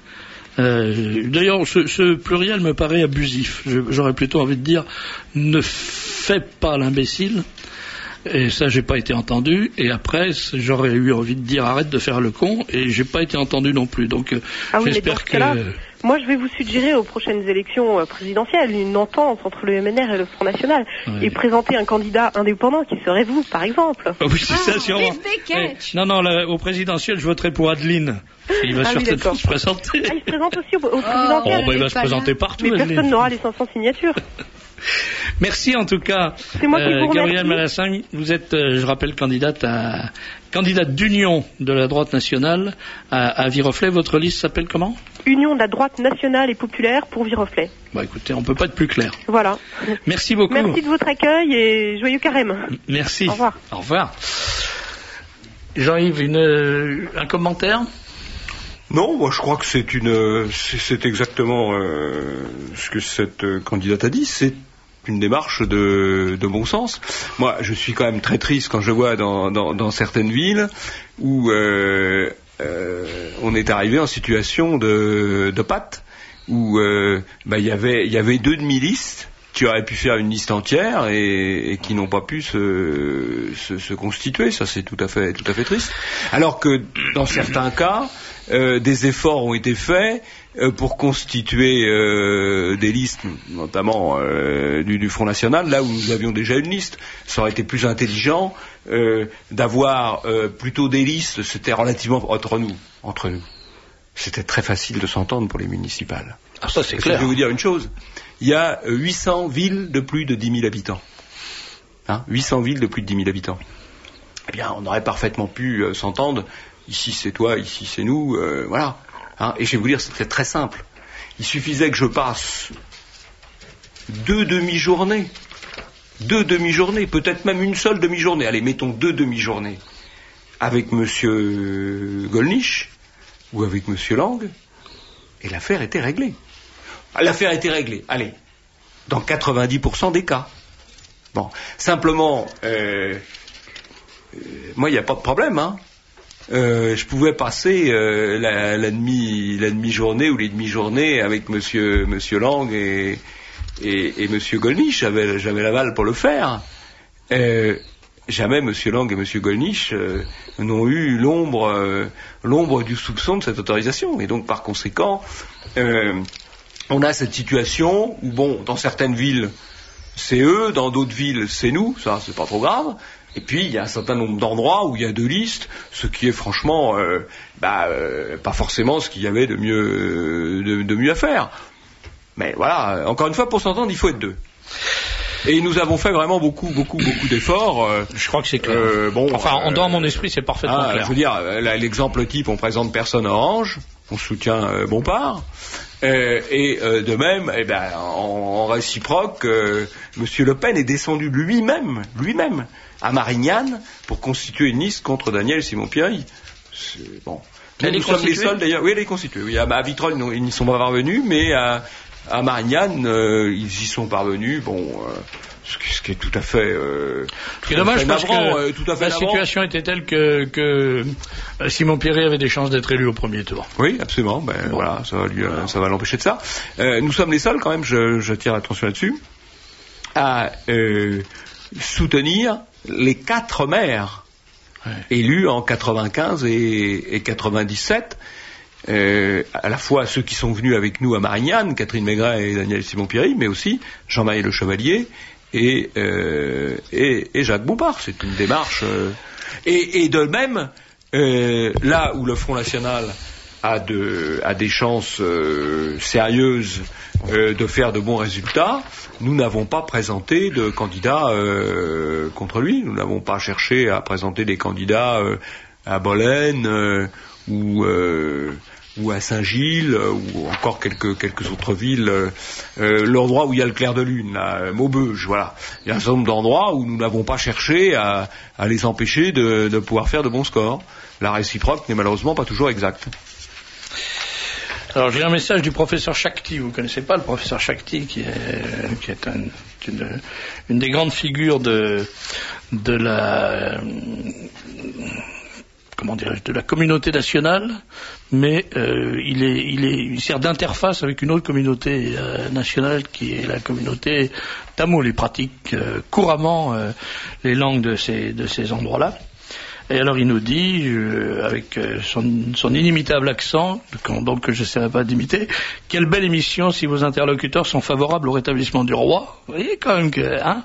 Euh, d'ailleurs, ce, ce pluriel me paraît abusif. Je, j'aurais plutôt envie de dire ne fais pas l'imbécile. Et ça, j'ai pas été entendu. Et après, j'aurais eu envie de dire arrête de faire le con. Et j'ai pas été entendu non plus. Donc, ah oui, j'espère que. Là, moi, je vais vous suggérer aux prochaines élections présidentielles une entente entre le M N R et le Front National, oui. Et présenter un candidat indépendant qui serait vous, par exemple. Ah oui, c'est ah, ça, sûrement. Eh, non, non, là, au présidentiel, je voterai pour Adeline. Il va ah certainement oui, se présenter. Ah, il se présente aussi au, au présidentiel. Oh, bah, il va se présenter partout. Mais Adeline. Personne n'aura les cinq cents signatures. Merci en tout cas. C'est moi qui vous remercie. Gabrielle Malassagne, vous êtes, euh, je rappelle, candidate à candidate d'union de la droite nationale à, à Viroflay. Votre liste s'appelle comment? Union de la droite nationale et populaire pour Viroflay. Bah écoutez, on peut pas être plus clair. Voilà. Merci beaucoup. Merci de votre accueil et joyeux carême. Merci. Au revoir. Au revoir. Jean-Yves, une, un commentaire? Non, moi je crois que c'est une, c'est, c'est exactement euh, ce que cette euh, candidate a dit. C'est une démarche de, de bon sens. Moi, je suis quand même très triste quand je vois dans, dans, dans certaines villes où euh, euh, on est arrivé en situation de, de pâte, où euh, bah, y avait, y avait deux demi-listes qui auraient pu faire une liste entière et, et qui n'ont pas pu se, se, se constituer. Ça, c'est tout à fait, tout à fait triste. Alors que dans certains cas, euh, des efforts ont été faits euh, pour constituer euh, des listes, notamment euh, du, du Front National, là où nous avions déjà une liste. Ça aurait été plus intelligent euh, d'avoir euh, plutôt des listes. C'était relativement entre nous, entre nous. C'était très facile de s'entendre pour les municipales. Ah, ça c'est Parce clair. que je vais vous dire une chose. Il y a huit cents villes de plus de dix mille habitants. Hein, huit cents villes de plus de dix mille habitants. Eh bien, on aurait parfaitement pu euh, s'entendre. Ici c'est toi, ici c'est nous, euh, voilà. Hein, et je vais vous dire, c'est très simple. Il suffisait que je passe deux demi-journées, deux demi-journées, peut-être même une seule demi-journée. Allez, mettons deux demi-journées avec Monsieur Gollnisch ou avec Monsieur Lang, et l'affaire était réglée. L'affaire était réglée, allez, dans quatre-vingt-dix pour cent des cas. Bon, simplement, euh, euh, moi, il n'y a pas de problème, hein. Euh, je pouvais passer euh, la, la, demi, la demi-journée ou les demi-journées avec Monsieur, Monsieur Lang et, et, et Monsieur Gollnisch. J'avais, j'avais l'aval pour le faire. Euh, jamais Monsieur Lang et Monsieur Gollnisch euh, n'ont eu l'ombre, euh, l'ombre du soupçon de cette autorisation. Et donc, par conséquent, euh, on a cette situation où, bon, dans certaines villes, c'est eux, dans d'autres villes, c'est nous, ça, c'est pas trop grave. Et puis, il y a un certain nombre d'endroits où il y a deux listes, ce qui est franchement, euh, bah, euh, pas forcément ce qu'il y avait de mieux, de, de mieux à faire. Mais voilà, encore une fois, pour s'entendre, il faut être deux. Et nous avons fait vraiment beaucoup, beaucoup, beaucoup d'efforts. Euh, je crois que c'est clair. Euh, bon, enfin, euh, dans mon esprit, c'est parfaitement ah, clair. Je veux dire, là, l'exemple type, on présente personne à Orange, on soutient euh, Bompard. Euh, et euh, de même, eh ben, en, en réciproque, euh, Monsieur Le Pen est descendu lui-même, lui-même, à Marignane pour constituer une liste contre Daniel Simon-Pierry. C'est, bon. Elle nous est sommes les seuls d'ailleurs. Oui, elle est constituée. Oui, à, à Vitrolles, non, ils n'y sont pas parvenus, mais à, à Marignane, euh, ils y sont parvenus. Bon. Euh, Ce qui, ce qui est tout à fait. Euh, c'est dommage parce navrant, que euh, tout à fait la navrant. situation était telle que, que Simon-Pierry avait des chances d'être élu au premier tour. Oui, absolument. Ben bon. Voilà, ça va lui, voilà. ça va l'empêcher de ça. Euh, nous sommes les seuls, quand même. Je, je tire l'attention là-dessus, à euh, soutenir les quatre maires ouais. élus en quatre-vingt-quinze et, et quatre-vingt-dix-sept. Euh, à la fois ceux qui sont venus avec nous à Marignane, Catherine Maigret et Daniel Simon-Pierry, mais aussi Jean-Marie Le Chevalier et, euh, et, et Jacques Bompard. C'est une démarche. Euh, et, et de même, euh, là où le Front National a, de, a des chances euh, sérieuses euh, de faire de bons résultats, nous n'avons pas présenté de candidats euh, contre lui. Nous n'avons pas cherché à présenter des candidats euh, à Bolène euh, ou euh, ou à Saint-Gilles, euh, ou encore quelques quelques autres villes, euh, euh, l'endroit où il y a le clair de lune, là, Maubeuge, voilà. Il y a un certain nombre d'endroits où nous n'avons pas cherché à, à les empêcher de, de pouvoir faire de bons scores. La réciproque n'est malheureusement pas toujours exacte. Alors j'ai un message du professeur Shakti. Vous connaissez pas le professeur Shakti, qui est qui est un, une, une des grandes figures de de la comment dirais-je, de la communauté nationale, mais euh, il, est, il, est, il sert d'interface avec une autre communauté euh, nationale qui est la communauté tamoul. Il pratique euh, couramment euh, les langues de ces, de ces endroits-là. Et alors il nous dit, euh, avec euh, son, son inimitable accent, donc que je ne saurais pas d'imiter, quelle belle émission si vos interlocuteurs sont favorables au rétablissement du roi. Vous voyez quand même que... Hein,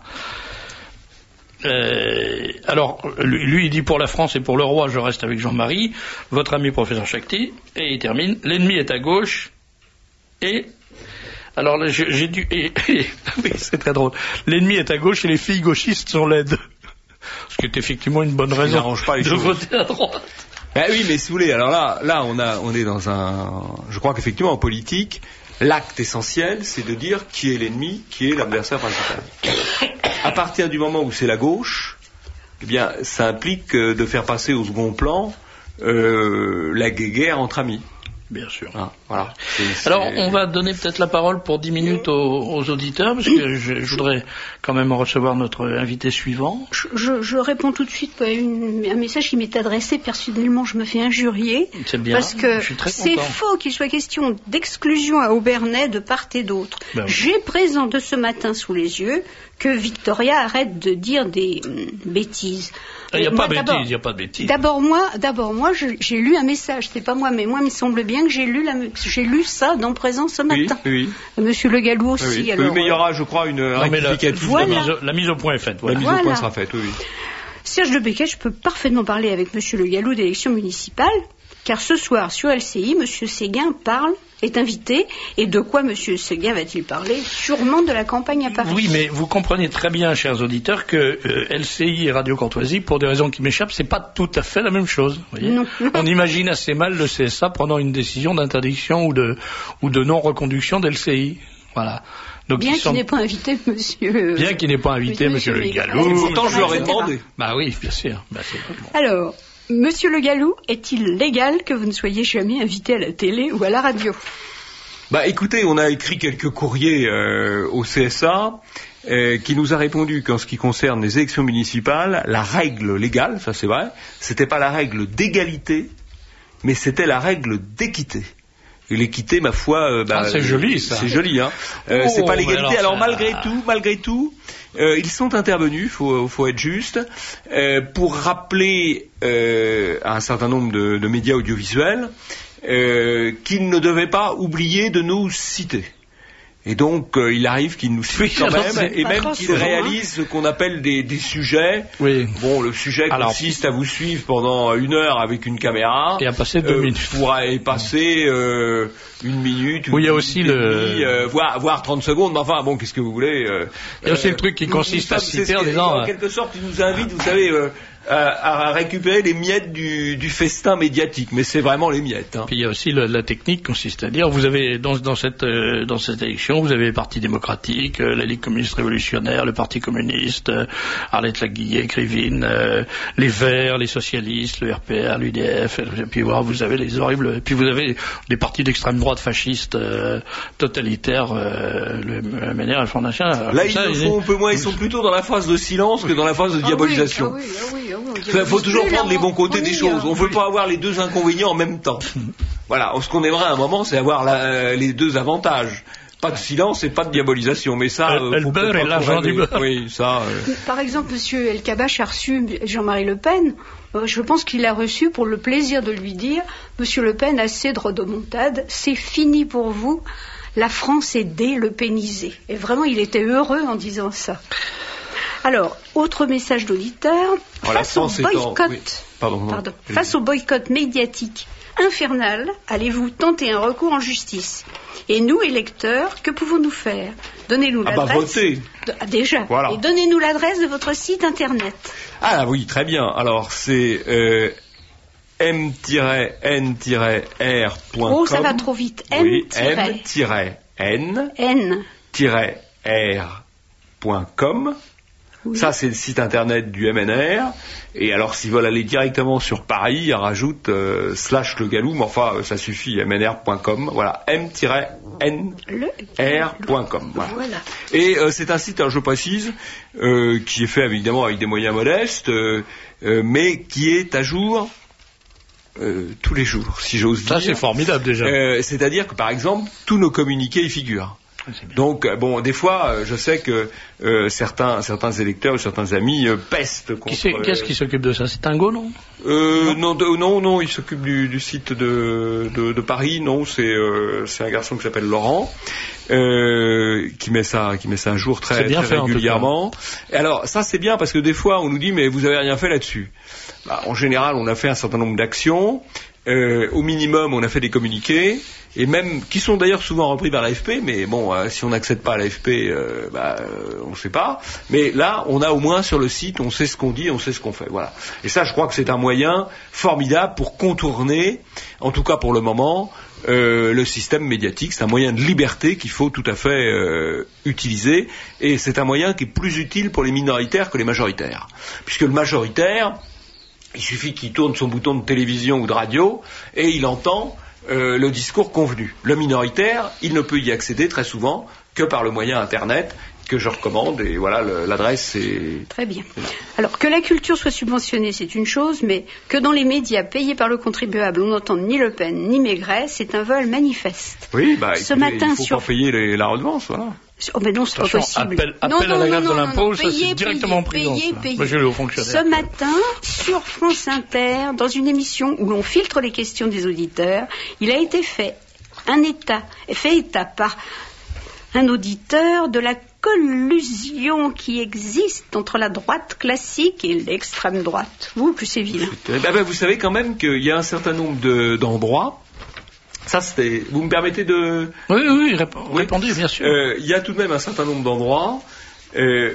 Euh, alors, lui, il dit pour la France et pour le roi, je reste avec Jean-Marie, votre ami professeur Shakti, et il termine, l'ennemi est à gauche, et, alors là, j'ai, j'ai dû, et, et, oui, c'est très drôle, l'ennemi est à gauche et les filles gauchistes sont laides. Ce qui est effectivement une bonne raison pas les de choses. voter à droite. Ben oui, mais si vous voulez, alors là, là, on a, on est dans un, je crois qu'effectivement, en politique, l'acte essentiel, c'est de dire qui est l'ennemi, qui est l'adversaire principal. À partir du moment où c'est la gauche, eh bien, ça implique de faire passer au second plan euh, la guéguerre entre amis. Bien sûr. Hein. Voilà. C'est, c'est... Alors, on va donner peut-être la parole pour dix minutes aux, aux auditeurs, parce que je, je voudrais quand même recevoir notre invité suivant. Je, je, je réponds tout de suite à une, un message qui m'est adressé. Personnellement, je me fais injurier. C'est bien. Parce que je suis très c'est content. faux qu'il soit question d'exclusion à Aubernais de part et d'autre. Ben oui. J'ai présent de ce matin sous les yeux que Victoria arrête de dire des hum, bêtises. Il n'y a, Moi, pas d'abord- bêtise, il n'y a pas de bêtises. D'abord moi, d'abord moi, je- j'ai lu un message. C'est pas moi, mais moi, il me semble bien que j'ai lu, la, j'ai lu ça dans Présent ce Oui, matin. oui. Monsieur Le Gallou aussi. oui, oui. Alors, mais il y aura, je crois, une Non, mais la, rectificative. Voilà. la, mise au, la mise au point est faite. La Voilà. mise au point Voilà. sera faite, oui. oui. Serge de Becquet, je peux parfaitement parler avec Monsieur Le Gallou d'élections municipales, car ce soir sur L C I, Monsieur Séguin parle, est invité, et de quoi Monsieur Séguin va-t-il parler? Sûrement de la campagne à Paris. Oui, mais vous comprenez très bien, chers auditeurs, que euh, L C I et Radio Courtoisie, pour des raisons qui m'échappent, c'est pas tout à fait la même chose. Vous voyez. Non. On imagine assez mal le C S A prenant une décision d'interdiction ou de ou de non-reconduction d'L C I. Voilà. Donc Bien ils qu'il sont... n'ait pas invité Monsieur. bien qu'il n'ait pas invité Monsieur Monsieur Le Le Gallou. Gallou. Et pourtant, je leur ai et cetera. demandé. Bah oui, bien sûr. Bah, c'est bon. Alors, Monsieur Le Gallou, est-il légal que vous ne soyez jamais invité à la télé ou à la radio? Bah, écoutez, on a écrit quelques courriers euh, au C S A euh, qui nous a répondu qu'en ce qui concerne les élections municipales, la règle légale, ça c'est vrai, c'était pas la règle d'égalité, mais c'était la règle d'équité. Et l'équité, ma foi, euh, bah, Ah, c'est joli, ça. C'est joli, hein. Euh, Oh, c'est pas mais l'égalité. alors, Alors, ça- malgré tout, malgré tout, euh, ils sont intervenus. Faut, faut être juste euh, pour rappeler euh, à un certain nombre de, de médias audiovisuels euh, qu'ils ne devaient pas oublier de nous citer. Et donc, euh, il arrive qu'ils nous citent Oui, quand alors, même, c'est et pas même trop qu'ils souvent, hein. réalisent ce qu'on appelle des, des sujets. Oui. Bon, le sujet Alors- consiste à vous suivre pendant une heure avec une caméra. Et à passer deux euh, minutes. Pour y passer euh, une minute, Oui, il y a une aussi minute et le- demie, euh, voire, voire trente secondes. Mais enfin, bon, qu'est-ce que vous voulez euh, Il y a aussi euh, le truc qui nous- consiste nous à sommes- citer c'est ce en que- disant, En euh, quelque sorte, ils nous invitent, vous savez, euh, à, à récupérer les miettes du, du festin médiatique. Mais c'est vraiment les miettes. Hein. Puis il y a aussi le- la technique consiste à dire, vous avez dans, dans cette euh, dans cette élection, vous avez le Parti démocratique, euh, la Ligue communiste révolutionnaire, le Parti communiste, euh, Arlette Laguillet, Krivine, euh, les Verts, les socialistes, le R P R, l'U D F, et puis voilà, vous avez les horribles, et puis vous avez des partis d'extrême droite fascistes, euh, totalitaires, euh, le M N R et le Front National. Là, ils le font un peu moins. Ils sont plutôt dans la phase de silence que dans la phase de diabolisation. Ah oui, ah oui, ah oui, Il faut toujours prendre les bons côtés des choses. On ne veut peut pas avoir les deux inconvénients en même temps. Voilà. Ce qu'on aimerait à un moment, c'est avoir la- les deux avantages. Pas de silence et pas de diabolisation. Mais ça, Le- euh, le faut beurre pas et trop l'argent rêver. du beurre. Oui, ça. euh, Par exemple, Monsieur El Kabbach a reçu Jean-Marie Le Pen. Euh, Je pense qu'il l'a reçu pour le plaisir de lui dire, Monsieur Le Pen, assez de rodomontade, c'est fini pour vous. La France est délepénisée. Et vraiment, il était heureux en disant ça. Alors, autre message d'auditeur. Voilà, Face au sans s'étendre- boycott, oui. Pardon, non. Pardon. Face au boycott médiatique infernal, allez-vous tenter un recours en justice? Et nous, électeurs, que pouvons-nous faire? Donnez-nous Ah bah, l'adresse. voter. de- ah, déjà. Voilà. Et donnez-nous l'adresse de votre site internet. Ah oui, très bien. Alors, c'est euh, m n r point com. Oh, ça va trop vite. Oui, M-N. m-n-r point com. Oui. Ça, c'est le site internet du M N R. Et alors, s'ils veulent aller directement sur Paris, ils rajoutent euh, slash le Gallou, mais enfin, euh, ça suffit, m n r point com. Voilà, m n r point com. Voilà. Voilà. Et euh, c'est un site, alors je précise, euh, qui est fait évidemment avec des moyens modestes, euh, euh, mais qui est à jour euh, tous les jours, si j'ose dire. Ça c'est formidable déjà. Euh, C'est-à-dire que, par exemple, tous nos communiqués y figurent. Donc, euh, bon, des fois, euh, je sais que euh, certains, certains électeurs ou certains amis euh, pestent contre... Qui c'est- Qu'est-ce qui s'occupe de ça? C'est Tingo, non? euh, non, de- non, non, il s'occupe du, du site de, de, de Paris. Non, c'est euh, c'est un garçon qui s'appelle Laurent, euh, qui met ça, qui met ça un jour très, C'est bien très fait, en tout régulièrement. Et alors, ça c'est bien parce que des fois, on nous dit mais vous avez rien fait là-dessus. Bah, en général, on a fait un certain nombre d'actions. Euh, au minimum, on a fait des communiqués, et même qui sont d'ailleurs souvent repris par l'A F P, mais bon, euh, si on n'accède pas à l'A F P, euh, bah, euh, on ne sait pas. Mais là, on a au moins sur le site, on sait ce qu'on dit, on sait ce qu'on fait. Voilà. Et ça, je crois que c'est un moyen formidable pour contourner, en tout cas pour le moment, euh, le système médiatique. C'est un moyen de liberté qu'il faut tout à fait euh, utiliser, et c'est un moyen qui est plus utile pour les minoritaires que les majoritaires, puisque le majoritaire, il suffit qu'il tourne son bouton de télévision ou de radio et il entend euh, le discours convenu. Le minoritaire, il ne peut y accéder très souvent que par le moyen Internet, que je recommande, et voilà, le, l'adresse est... Très bien. Alors, que la culture soit subventionnée, c'est une chose, mais que dans les médias payés par le contribuable, on n'entende ni Le Pen, ni Maigret, c'est un vol manifeste. Oui, bah, Ce écoutez, matin, il faut sur... pas payer les, la redevance, voilà. Oh, mais non, c'est pas Attention, possible. appel, appel non, à non, la grève non, de non, l'impôt, non, ça payez, c'est directement en prison. payez, ça. payez. Moi, je l'ai au fonctionnaire. Ce matin, sur France Inter, dans une émission où l'on filtre les questions des auditeurs, il a été fait un état, fait état par un auditeur de la collusion qui existe entre la droite classique et l'extrême droite. Vous, plus c'est vilain. Bah, bah, vous savez quand même qu'il y a un certain nombre de, d'endroits. Ça, c'était. Vous me permettez de. Oui, oui, rép- oui. Répondez, bien sûr. Euh, il y a tout de même un certain nombre d'endroits euh,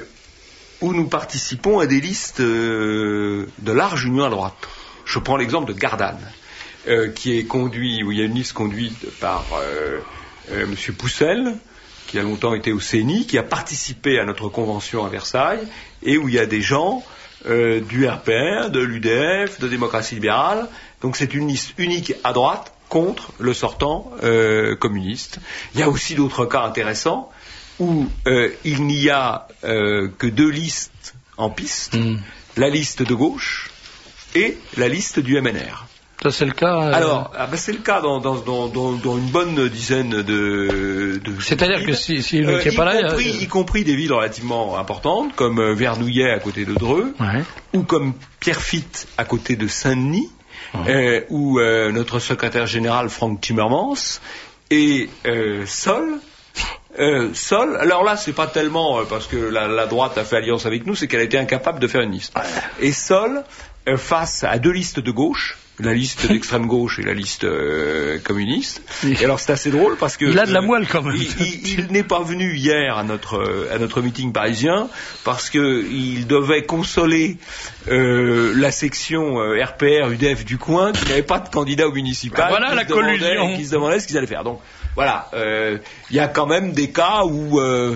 où nous participons à des listes euh, de large union à droite. Je prends l'exemple de Gardanne, euh, qui est conduit, où il y a une liste conduite par euh, euh, M. Poussel, qui a longtemps été au C N I, qui a participé à notre convention à Versailles, et où il y a des gens euh, du R P R, de l'U D F, de démocratie libérale. Donc c'est une liste unique à droite contre le sortant euh, communiste. Il y a aussi d'autres cas intéressants où euh, il n'y a euh, que deux listes en piste, mmh. la liste de gauche et la liste du M N R. Ça, c'est le cas. Euh... Alors, ah ben c'est le cas dans, dans, dans, dans, dans une bonne dizaine de. de C'est-à-dire villes. que si, si vous euh, n'étiez pas là, compris, euh... y compris des villes relativement importantes comme euh, Vernouillet à côté de Dreux, ouais. ou comme Pierrefitte à côté de Saint-Denis, ouais. euh, où euh, notre secrétaire général Franck Timmermans et euh, Sol. Euh, Sol, alors là c'est pas tellement euh, parce que la, la droite a fait alliance avec nous, c'est qu'elle a été incapable de faire une liste. Ouais. Et Sol, euh, face à deux listes de gauche, la liste d'extrême gauche et la liste euh, communiste. Et alors c'est assez drôle parce que il a de la euh, moelle quand même. Il, il, il n'est pas venu hier à notre à notre meeting parisien parce que il devait consoler euh, la section euh, R P R U D F du coin qui n'avait pas de candidat au municipal. Voilà qui la se demandait, collusion. Qui se demandait ce qu'ils allaient faire. Donc voilà, il euh, y a quand même des cas où euh,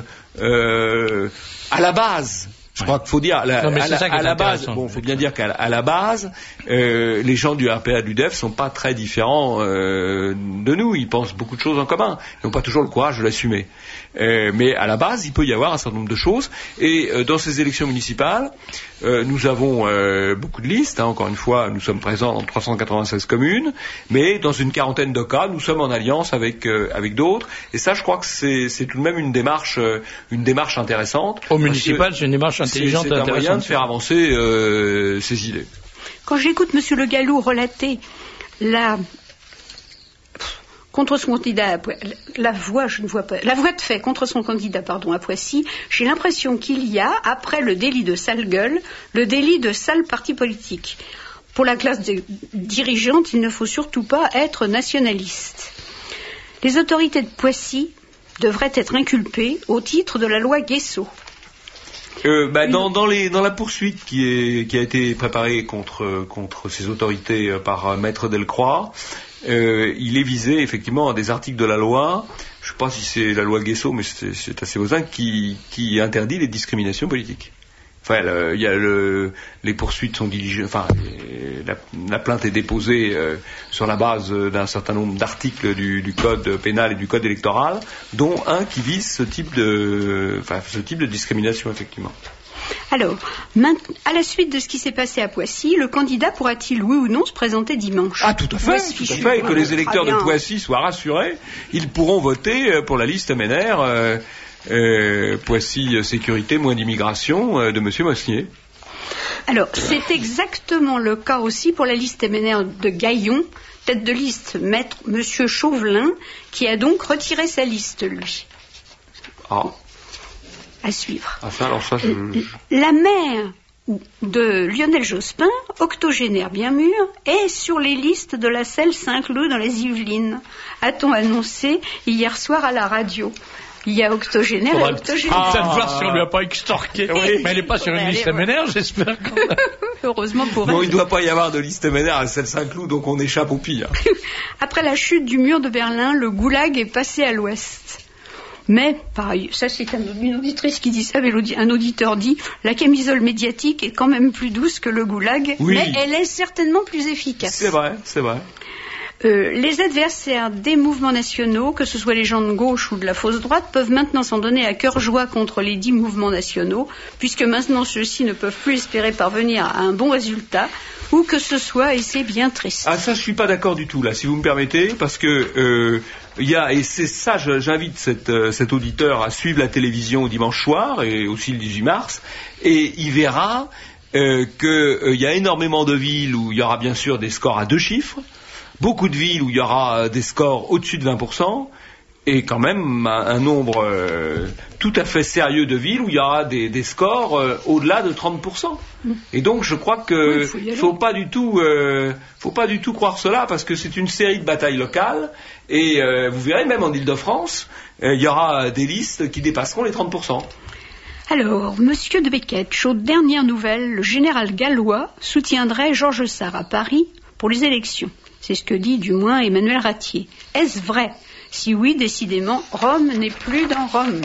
euh, à la base. Je crois qu'il faut dire, la, non, à la, à la base, bon, faut bien dire qu'à à la base, euh, les gens du R P A et de l'U D F sont pas très différents euh, de nous. Ils pensent beaucoup de choses en commun. Ils n'ont pas toujours le courage de l'assumer. Euh, mais à la base, il peut y avoir un certain nombre de choses. Et euh, dans ces élections municipales, euh, nous avons euh, beaucoup de listes. Hein, encore une fois, nous sommes présents dans trois cent quatre-vingt-seize communes, mais dans une quarantaine de cas, nous sommes en alliance avec euh, avec d'autres. Et ça, je crois que c'est, c'est tout de même une démarche, euh, une démarche intéressante. Au municipal, c'est une démarche intelligente c'est, c'est et un intéressante. moyen de faire avancer euh, ces idées. Quand j'écoute M. Le Gallou relater la contre son candidat, la voix, je ne vois pas, la voix de fait contre son candidat, pardon, à Poissy, j'ai l'impression qu'il y a, après le délit de sale gueule, le délit de sale parti politique. Pour la classe de, dirigeante, il ne faut surtout pas être nationaliste. Les autorités de Poissy devraient être inculpées au titre de la loi Guessot. Euh, bah, dans, dans, les, dans la poursuite qui, est, qui a été préparée contre, contre ces autorités euh, par euh, Maître Delcroix, euh, il est visé effectivement à des articles de la loi, je ne sais pas si c'est la loi Guessot, mais c'est, c'est assez voisin, qui, qui interdit les discriminations politiques. Enfin, le, il y a le, les poursuites sont dirigées, enfin, les, la, la plainte est déposée euh, sur la base d'un certain nombre d'articles du, du code pénal et du code électoral, dont un qui vise ce type de, enfin, ce type de discrimination, effectivement. Alors, à la suite de ce qui s'est passé à Poissy, le candidat pourra-t-il, oui ou non, se présenter dimanche ? Ah, tout à fait, tout à fait, et que les électeurs de Poissy soient rassurés, ils pourront voter pour la liste M N R. Euh, Euh, Poissy sécurité, moins d'immigration euh, de M. Mosnier. Alors, c'est exactement le cas aussi pour la liste M N R de Gaillon, tête de liste maître M. Chauvelin, qui a donc retiré sa liste, lui. Ah. À suivre. Ah, ça, alors ça, je... La mère de Lionel Jospin, octogénaire bien mûr, est sur les listes de la Selle Saint-Cloud dans les Yvelines, a-t-on annoncé hier soir à la radio. Il y a octogénaire et octogénaire. Ah, cette voir si on lui a pas extorqué. Oui. Mais elle n'est pas sur une liste M N R, j'espère. Heureusement pour elle. Bon, il ne doit pas y avoir de liste M N R à Selle Saint-Cloud, donc on échappe au pire. Après la chute du mur de Berlin, le goulag est passé à l'ouest. Mais, pareil, ça c'est une auditrice qui dit ça, mais un auditeur dit, la camisole médiatique est quand même plus douce que le goulag, oui. Mais elle est certainement plus efficace. C'est vrai, c'est vrai. Euh, les adversaires des mouvements nationaux, que ce soit les gens de gauche ou de la fausse droite, peuvent maintenant s'en donner à cœur joie contre les dix mouvements nationaux, puisque maintenant ceux-ci ne peuvent plus espérer parvenir à un bon résultat, où que ce soit, et c'est bien triste. Ah, ça, je suis pas d'accord du tout, là, si vous me permettez, parce que euh, il y a, et c'est ça, je, j'invite cet, euh, cet auditeur à suivre la télévision au dimanche soir, et aussi le dix-huit mars, et il verra euh, qu'il euh, y a énormément de villes où il y aura bien sûr des scores à deux chiffres, beaucoup de villes où il y aura des scores au-dessus de vingt pour cent, et quand même un, un nombre euh, tout à fait sérieux de villes où il y aura des, des scores euh, au-delà de trente pour cent. Mmh. Et donc je crois que oui, faut, faut pas du tout, euh, faut pas du tout croire cela, parce que c'est une série de batailles locales, et euh, vous verrez même en Île-de-France, euh, il y aura des listes qui dépasseront les trente pour cent. Alors, Monsieur de Beketch, aux dernières nouvelles, le général gallois soutiendrait Georges Sard à Paris pour les élections. C'est ce que dit du moins Emmanuel Ratier. Est-ce vrai ? Si oui, décidément, Rome n'est plus dans Rome.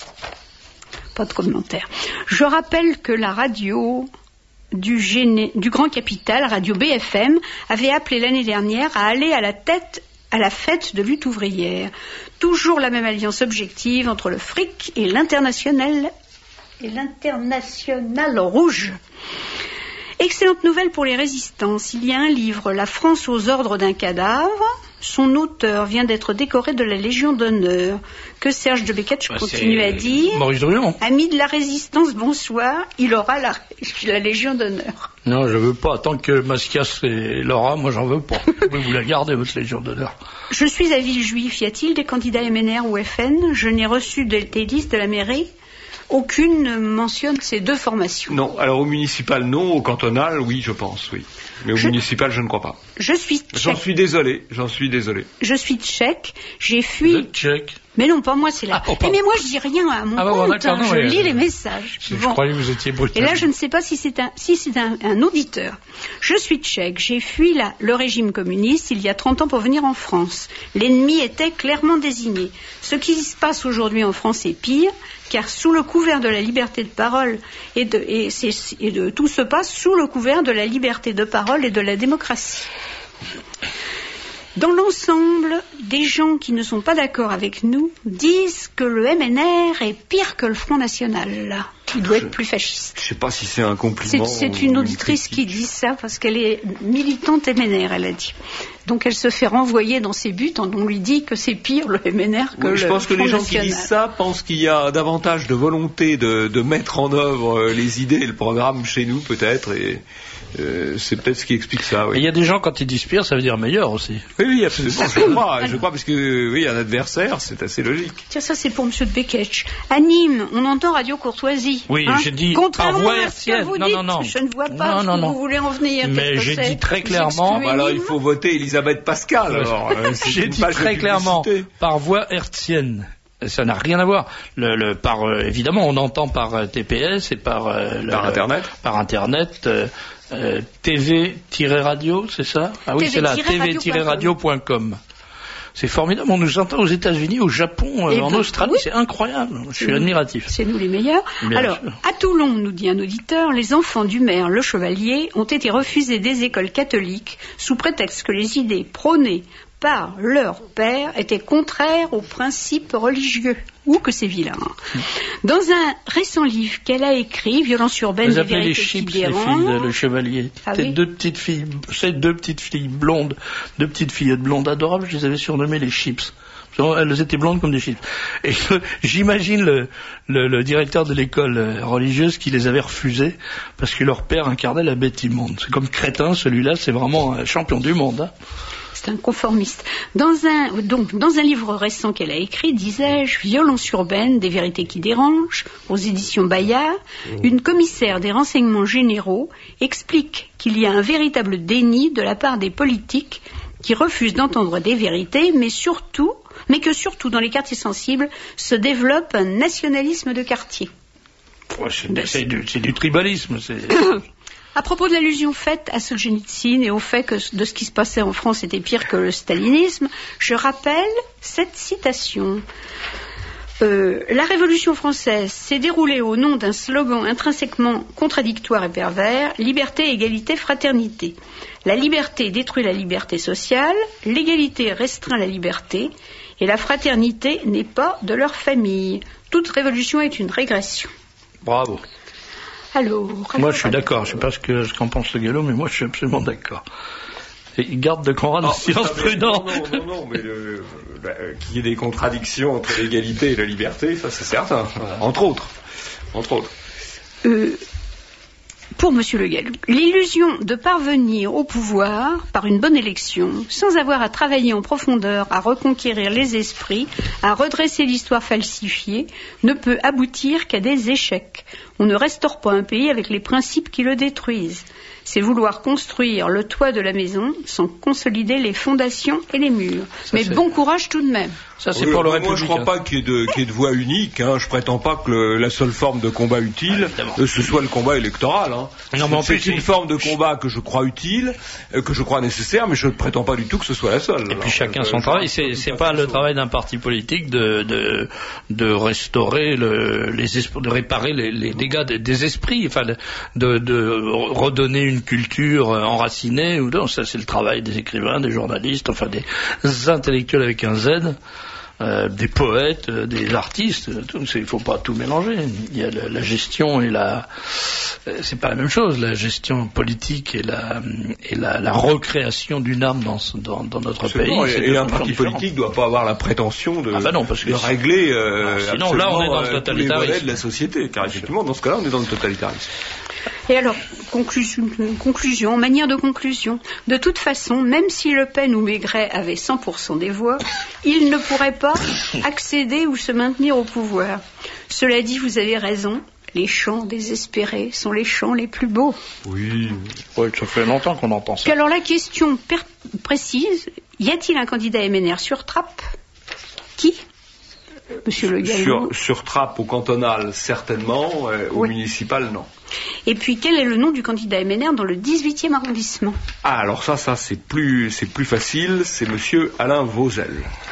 Pas de commentaire. Je rappelle que la radio du, géné... du Grand Capital, Radio B F M, avait appelé l'année dernière à aller à la tête à la fête de lutte ouvrière. Toujours la même alliance objective entre le fric et l'international et l'international rouge. Excellente nouvelle pour les résistances. Il y a un livre, La France aux ordres d'un cadavre. Son auteur vient d'être décoré de la Légion d'honneur. Que Serge de Beketch bah, continue à dire. Maurice Druon. Ami de la résistance, bonsoir. Il aura la, la Légion d'honneur. Non, je veux pas. Tant que Mascias et Laura, moi j'en veux pas. Vous pouvez vous la garder, votre Légion d'honneur. Je suis à Villejuif. Y a-t-il des candidats M N R ou F N? Je n'ai reçu des listes de la mairie. Aucune ne mentionne ces deux formations. Non, alors au municipal, non. Au cantonal, oui, je pense, oui. Mais au je, municipal, je ne crois pas. Je suis tchèque. J'en suis désolé, j'en suis désolé. Je suis tchèque, j'ai fui... Vous êtes tchèque. Mais non, pas moi, c'est là. Ah, oh, mais, mais moi, je dis rien à mon ah, compte, bah, hein, je oui, lis oui. les messages. Je, bon. je croyais que vous étiez brutal. Et là, je ne sais pas si c'est un, si c'est un, un auditeur. Je suis tchèque, j'ai fui la, le régime communiste il y a trente ans pour venir en France. L'ennemi était clairement désigné. Ce qui se passe aujourd'hui en France est pire, car sous le couvert de la liberté de parole, et, de, et, c'est, et de, tout se passe sous le couvert de la liberté de parole et de la démocratie. Dans l'ensemble, des gens qui ne sont pas d'accord avec nous disent que le M N R est pire que le Front National. Il doit je, être plus fasciste. Je ne sais pas si c'est un compliment. C'est, c'est une auditrice une qui dit ça parce qu'elle est militante M N R, elle a dit. Donc elle se fait renvoyer dans ses buts quand on lui dit que c'est pire le M N R que oui, le Front National. Je pense que les gens National. qui disent ça pensent qu'il y a davantage de volonté de, de mettre en œuvre les idées et le programme chez nous peut-être, et euh, c'est peut-être ce qui explique ça. Oui. Il y a des gens quand ils disent pire, ça veut dire meilleur aussi. Oui, oui, absolument. je crois, je crois parce que oui, un adversaire, c'est assez logique. Tiens, ça c'est pour Monsieur de Beketch. À Nîmes, on entend Radio Courtoisie. Oui, hein, j'ai dit contrairement par voie à ce que vous non, dites, non, non. je ne vois pas non, non, où non. vous voulez en venir. Mais j'ai dit très clairement. Bah alors il faut voter Elisabeth Pascal. Alors, euh, j'ai dit très clairement par voie hertzienne. Ça n'a rien à voir. Le, le, par, euh, évidemment, on entend par euh, T P S et par, euh, par le, Internet. Par Internet. Euh, euh, T V-radio, c'est ça? Ah oui, c'est là, T V radio point com. C'est formidable. On nous entend aux États-Unis, au Japon, euh, en ben, Australie. Oui. C'est incroyable. Je suis admiratif. C'est nous les meilleurs. Bien Alors, sûr. À Toulon, nous dit un auditeur, les enfants du maire Le Chevalier ont été refusés des écoles catholiques sous prétexte que les idées prônées par leur père étaient contraires aux principes religieux. Ou que c'est vilain. Dans un récent livre qu'elle a écrit, Violence urbaine, des vérités les chips, qui dérangent. Les filles, le Chevalier. Ah c'est oui. deux petites filles, c'est deux petites filles blondes, deux petites fillettes blondes adorables. Je les avais surnommées les chips. Elles étaient blondes comme des chips. Et euh, j'imagine le, le, le directeur de l'école euh, religieuse qui les avait refusées parce que leur père incarnait la bête immonde. C'est comme crétin, celui-là, c'est vraiment un champion du monde. Hein. C'est un conformiste. Dans un, donc, dans un livre récent qu'elle a écrit, disais-je, Violence urbaine, des vérités qui dérangent, aux éditions Bayard, une commissaire des renseignements généraux explique qu'il y a un véritable déni de la part des politiques qui refusent d'entendre des vérités, mais surtout, mais que surtout dans les quartiers sensibles se développe un nationalisme de quartier. Ouais, c'est, c'est, du, c'est du tribalisme. C'est... À propos de l'allusion faite à Solzhenitsyn et au fait que de ce qui se passait en France était pire que le stalinisme, je rappelle cette citation. Euh, la Révolution française s'est déroulée au nom d'un slogan intrinsèquement contradictoire et pervers, liberté, égalité, fraternité. La liberté détruit la liberté sociale, l'égalité restreint la liberté, et la fraternité n'est pas de leur famille. Toute révolution est une régression. Bravo. Alors, moi je suis d'accord, je ne sais pas ce, que, ce qu'en pense le Gallo, mais moi je suis absolument d'accord. Et il garde de Conrad le silence prudent. Non, non, non, mais le, bah, qu'il y ait des contradictions entre l'égalité et la liberté, ça c'est certain, entre autres. Entre autres. Euh, pour M. Le Gallou, l'illusion de parvenir au pouvoir par une bonne élection, sans avoir à travailler en profondeur, à reconquérir les esprits, à redresser l'histoire falsifiée, ne peut aboutir qu'à des échecs. On ne restaure pas un pays avec les principes qui le détruisent. C'est vouloir construire le toit de la maison sans consolider les fondations et les murs. Ça, mais c'est... bon courage tout de même. Ça, c'est oui, pour le Républicain. Moi, je ne crois pas qu'il y ait de, qu'il y ait de voie unique. Hein. Je prétends pas que le, la seule forme de combat utile, ah, ce soit le combat électoral. Hein. Non, mais en c'est plus, une c'est... forme de combat que je crois utile, euh, que je crois nécessaire, mais je ne prétends pas du tout que ce soit la seule. Et alors, puis chacun euh, son travail. C'est, c'est pas le travail d'un parti politique de, de, de restaurer, le, les esp... de réparer les, les dégâts des, des esprits, enfin, de, de redonner une culture enracinée. Ou non, ça, c'est le travail des écrivains, des journalistes, enfin des intellectuels avec un Z. Euh, des poètes, euh, des artistes, tout, il ne faut pas tout mélanger. Il y a la, la gestion et la... Euh, c'est pas la même chose, la gestion politique et la, et la, la recréation d'une âme dans, dans, dans notre c'est pays. Bon, et, et un parti politique ne doit pas avoir la prétention de, ah bah non, parce que de régler euh, ah, sinon, là, on est dans le totalitarisme. tous les volets de la société, car effectivement, dans ce cas-là, on est dans le totalitarisme. Et alors, conclusion, conclusion, manière de conclusion. De toute façon, même si Le Pen ou Maigret avaient cent pour cent des voix, ils ne pourraient pas accéder ou se maintenir au pouvoir. Cela dit, vous avez raison, les chants désespérés sont les chants les plus beaux. Oui, ouais, ça fait longtemps qu'on entend ça. Alors la question per- précise, y a-t-il un candidat M N R sur Trappes ? Qui ? Monsieur Le Gallou. Sur, sur Trappes au cantonal, certainement, euh, au oui. municipal, non. Et puis, quel est le nom du candidat M N R dans le dix-huitième arrondissement ? Ah, alors ça, ça c'est plus, c'est plus facile, c'est Monsieur Alain Vauzel,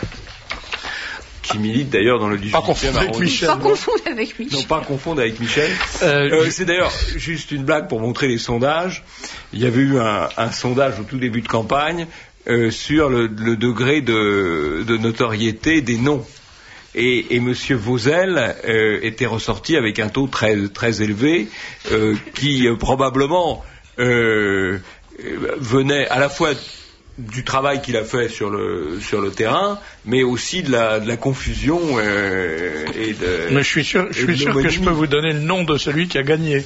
qui milite d'ailleurs dans le dix-huitième arrondissement. Pas confondre avec Michel. Non, pas confondre avec Michel. Euh, euh, c'est d'ailleurs juste une blague pour montrer les sondages. Il y avait eu un, un sondage au tout début de campagne euh, sur le, le degré de, de notoriété des noms. Et, et Monsieur Vauzel euh, était ressorti avec un taux très très élevé, euh, qui euh, probablement euh, venait à la fois du travail qu'il a fait sur le sur le terrain, mais aussi de la de la confusion euh, et de. Mais je suis sûr, je suis sûr que je peux vous donner le nom de celui qui a gagné.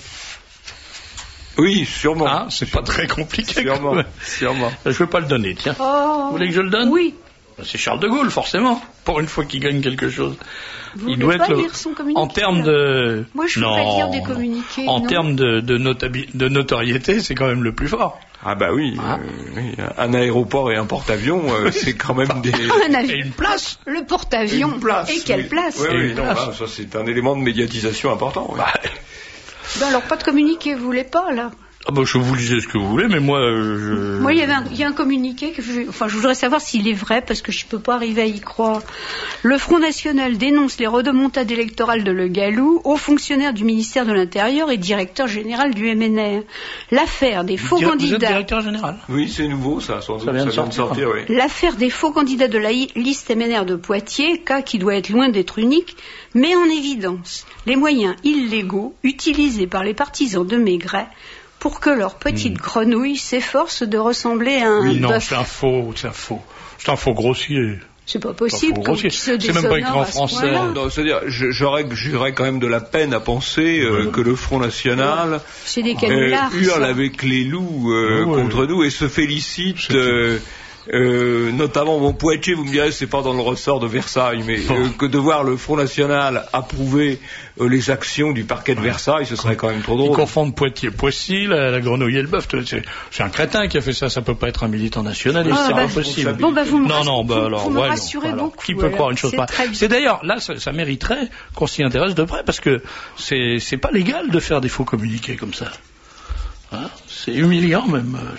Oui, sûrement. Ah, c'est sûrement. Pas très compliqué. Sûrement. Sûrement. Je ne vais pas le donner. Tiens. Oh, vous voulez que je le donne ? Oui. C'est Charles de Gaulle, forcément, pour une fois qu'il gagne quelque chose. Vous il doit pas être lire son communiqué, en termes de. Moi, je ne peux pas lire des communiqués. En non. termes de, de, notabi... de notoriété, c'est quand même le plus fort. Ah bah oui, ah. Euh, oui. Un aéroport et un porte-avions, euh, c'est quand même des. Et une place. Le porte-avions. Une place, et quelle oui. place. Oui, et oui, une non, place. là, ça c'est un élément de médiatisation important. Oui. Bah. Ben alors pas de communiqué, vous voulez pas là ? Ah bah, je vous lisez ce que vous voulez, mais moi, euh, je... Moi, il y avait un, il y a un communiqué que je, enfin, je voudrais savoir s'il est vrai, parce que je ne peux pas arriver à y croire. Le Front National dénonce les rodomontades électorales de Le Gallou, haut fonctionnaire du ministère de l'Intérieur et directeur général du M N R. L'affaire des faux Dir- candidats... Vous êtes directeur général ? Oui, c'est nouveau, ça, sans doute, ça vient de ça vient de sortir, sortir oui. L'affaire des faux candidats de la liste M N R de Poitiers, cas qui doit être loin d'être unique, met en évidence les moyens illégaux utilisés par les partisans de Maigret pour que leur petite mmh. grenouille s'efforce de ressembler à un oui, non, bœuf. c'est un faux, c'est un faux, c'est un faux grossier. C'est pas possible. Quand il se c'est même pas écrit en français. Non, c'est-à-dire, j'aurais, j'aurais quand même de la peine à penser euh, oui. que le Front National c'est des canulars, euh, hurle avec les loups euh, oui, contre oui. nous et se félicite. Euh, Euh, notamment mon Poitiers, vous me direz, c'est pas dans le ressort de Versailles, mais euh, que de voir le Front National approuver euh, les actions du parquet de Versailles, ce serait quand même trop drôle. Ils confondent Poitiers, Poissy, la, la grenouille et le bœuf. C'est, c'est un crétin qui a fait ça. Ça peut pas être un militant nationaliste, ah, c'est bah, impossible. Bon, bah, vous me non, non, bah vous, alors, vous me ouais, rassurez non, beaucoup. Qui peut croire une chose pareille ? C'est d'ailleurs là, ça, ça mériterait qu'on s'y intéresse de près parce que c'est c'est pas légal de faire des faux communiqués comme ça. Hein, c'est humiliant même, euh, je trouve.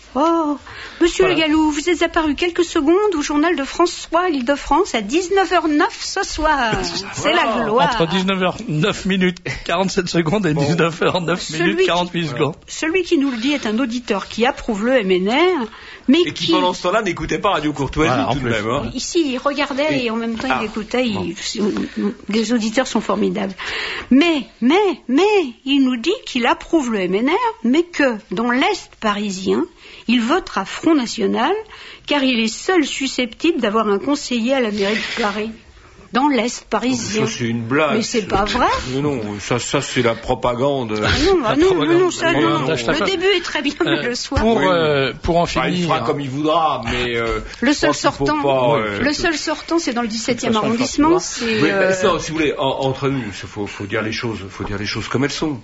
Oh, Monsieur Voilà. Le Gallou, vous êtes apparu quelques secondes au journal de François, l'Île-de-France, à dix-neuf heures neuf ce soir. C'est la gloire. Entre dix-neuf heures neuf minutes quarante-sept secondes et dix-neuf heures neuf Celui minutes qui- quarante-huit secondes. Celui qui nous le dit est un auditeur qui approuve le M N R, mais Et qui, qui... pendant ce temps-là, n'écoutait pas Radio Courtoisie Voilà, en tout de plus. même. Hein. Ici, il regardait et, Et- en même temps Ah, il écoutait. il- bon. Les auditeurs sont formidables. Mais, mais, mais, il nous dit qu'il approuve le M N R, mais que dans l'Est parisien, il votera Front National, car il est seul susceptible d'avoir un conseiller à la mairie de Paris. Dans l'Est parisien. Ça, c'est une blague. Mais c'est pas vrai. Mais non, ça, ça c'est la propagande. Ah non, ah non, non, non, ça, propagande. non, non. Propagande. Le début est très bien, mais Euh, le soir. pour, Oui. euh, pour en Enfin, il finir. fera comme il voudra, mais euh, Le je seul pense qu'il faut sortant, pas, euh, le seul sortant, c'est dans le dix-septième de toute façon, arrondissement. il C'est Oui, euh, mais ça, si vous voulez, en- entre nous, il faut, faut dire les choses, faut dire les choses comme elles sont.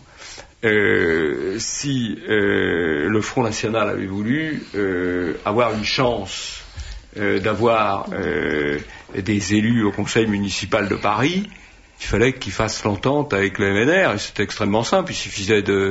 Euh, si euh, le Front National avait voulu euh, avoir une chance euh, d'avoir euh, des élus au Conseil municipal de Paris, il fallait qu'il fasse l'entente avec le M N R, et c'était extrêmement simple. Il suffisait de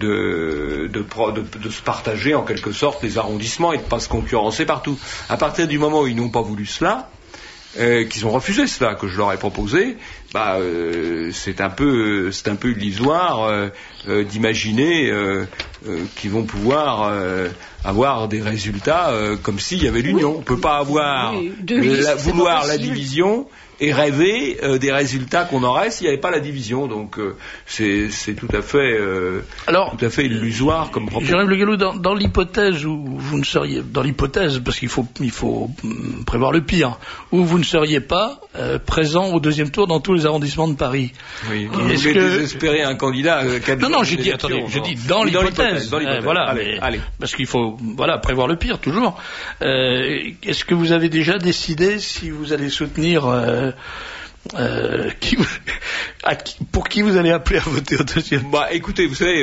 de, de, pro- de, de se partager en quelque sorte les arrondissements et de pas se concurrencer partout. À partir du moment où ils n'ont pas voulu cela, euh, qu'ils ont refusé cela que je leur ai proposé, bah euh, c'est un peu c'est un peu illusoire euh, euh, d'imaginer euh, euh, qu'ils vont pouvoir euh, avoir des résultats euh, comme s'il y avait l'union. On peut pas avoir Oui, deux euh, listes, la- c'est pas vouloir la possible. division et rêver euh, des résultats qu'on aurait s'il n'y avait pas la division. Donc euh, c'est c'est tout à fait euh, Alors, tout à fait illusoire comme propos. Jean-Yves Le Gallou, dans, dans l'hypothèse où vous ne seriez, dans l'hypothèse, parce qu'il faut, il faut hum, prévoir le pire, où vous ne seriez pas euh, présent au deuxième tour dans tous les arrondissements de Paris. Oui. Vous Est-ce voulez que- désespérer un candidat euh, quatre Non, jours non, j'ai des dit, élections, attendez, je non. dis dans Oui, l'hypothèse. dans l'hypothèse. Euh, voilà, allez, mais- allez. parce qu'il faut, voilà, prévoir le pire toujours. Euh, Est-ce que vous avez déjà décidé si vous allez soutenir euh, euh, qui, vous- à qui- pour qui vous allez appeler à voter au deuxième? Bah, écoutez, vous savez,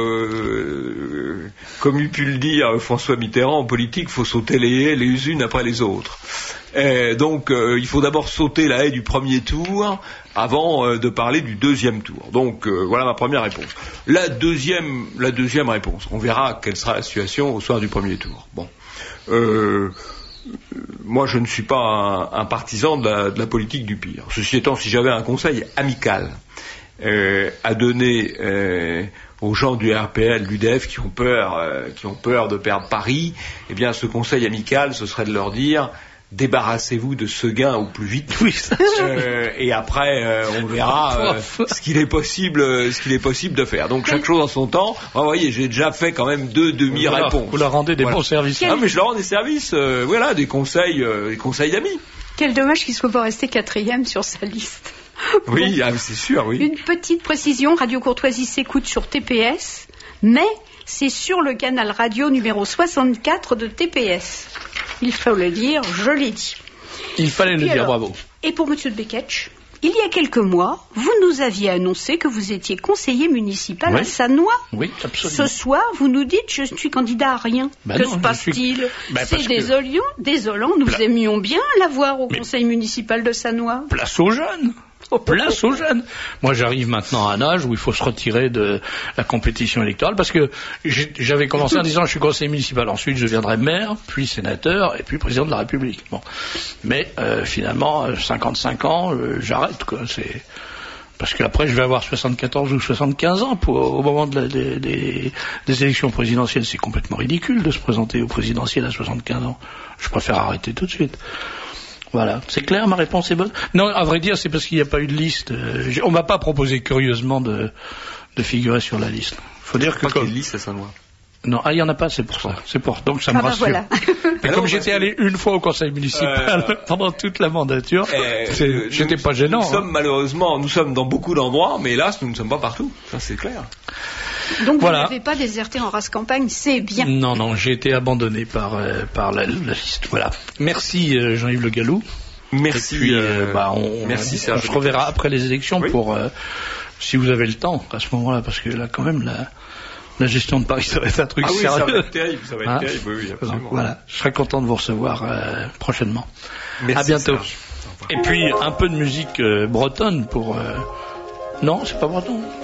euh, comme eût pu le dire François Mitterrand, en politique, il faut sauter les haies les unes après les autres. Et donc, euh, il faut d'abord sauter la haie du premier tour avant euh, de parler du deuxième tour. Donc, euh, voilà ma première réponse. La deuxième, la deuxième réponse, on verra quelle sera la situation au soir du premier tour. Bon. Euh, moi, je ne suis pas un, un partisan de la, de la politique du pire. Ceci étant, si j'avais un conseil amical euh, à donner euh, aux gens du R P L, l'U D F qui ont peur, euh, qui ont peur de perdre Paris, eh bien, ce conseil amical, ce serait de leur dire débarrassez-vous de Seguin au plus vite. Oui, ça, Euh, et après, euh, on verra euh, ce qu'il est possible, euh, ce qu'il est possible de faire. Donc chaque chose en son temps. Ah, vous voyez, j'ai déjà fait quand même deux demi-réponses. vous leur rendez des Voilà. bons services. Ah, mais je leur rends des services, euh, voilà, des conseils, euh, des conseils d'amis. Quel dommage qu'il ne soit pas resté quatrième sur sa liste. Oui, Bon. ah, c'est sûr, oui. Une petite précision, Radio Courtoisie s'écoute sur T P S, mais c'est sur le canal radio numéro soixante-quatre de T P S. Il faut le dire, je l'ai dit. Il fallait le Et dire, alors, bravo. Et pour M. de Beketch, il y a quelques mois, vous nous aviez annoncé que vous étiez conseiller municipal Oui. à Sannois. Oui, absolument. Ce soir, vous nous dites je suis candidat à rien. Bah que non, se je passe-t-il suis- Bah, C'est parce que- désolant, désolant. Nous Pla- aimions bien l'avoir au Mais- conseil municipal de Sannois. Place aux jeunes. Place aux jeunes. Moi, j'arrive maintenant à un âge où il faut se retirer de la compétition électorale parce que j'ai- j'avais commencé en disant je suis conseiller municipal. Ensuite, je deviendrai maire, puis sénateur et puis président de la République. Bon. Mais euh, finalement, euh, cinquante-cinq ans, euh, j'arrête. Quoi. C'est parce qu'après, je vais avoir soixante-quatorze ou soixante-quinze ans pour, au moment de la- des, des- des élections présidentielles. C'est complètement ridicule de se présenter au présidentiel à soixante-quinze ans. Je préfère arrêter tout de suite. Voilà, c'est clair, ma réponse est bonne. Non, à vrai dire, c'est parce qu'il n'y a pas eu de liste. Euh, j'ai- on m'a pas proposé curieusement de, de figurer sur la liste. Faut dire que Pas qu'il y ait comme... une liste à Saint-Noix. non, ah, il y en a pas, c'est pour ça. C'est pour donc ça Ah me bah rassure. voilà. Et Alors, comme parce j'étais que- allé une fois au conseil municipal Euh, pendant toute la mandature, Eh, c'est- euh, j'étais nous- pas gênant. Nous hein. sommes malheureusement, nous sommes dans beaucoup d'endroits, mais hélas, nous ne sommes pas partout. Ça, c'est clair. Donc Voilà. vous n'avez pas déserté en race campagne, c'est bien. Non, non, j'ai été abandonné par euh, par la, la liste. Voilà. Merci euh, Jean-Yves Le Gallou. Merci. Et puis, euh, euh, bah, on, merci, on Serge se reverra après les élections Oui. pour, euh, si vous avez le temps, à ce moment-là, parce que là, quand même, la, la gestion de Paris, ça va être un truc Ah oui, ça va sérieux. être terrible, ça va être Hein terrible, oui, oui, Donc, absolument. voilà, je serai content de vous recevoir euh, prochainement. Merci, à bientôt. Serge. Au revoir. Et puis, un peu de musique euh, bretonne pour... euh, Non, c'est pas breton.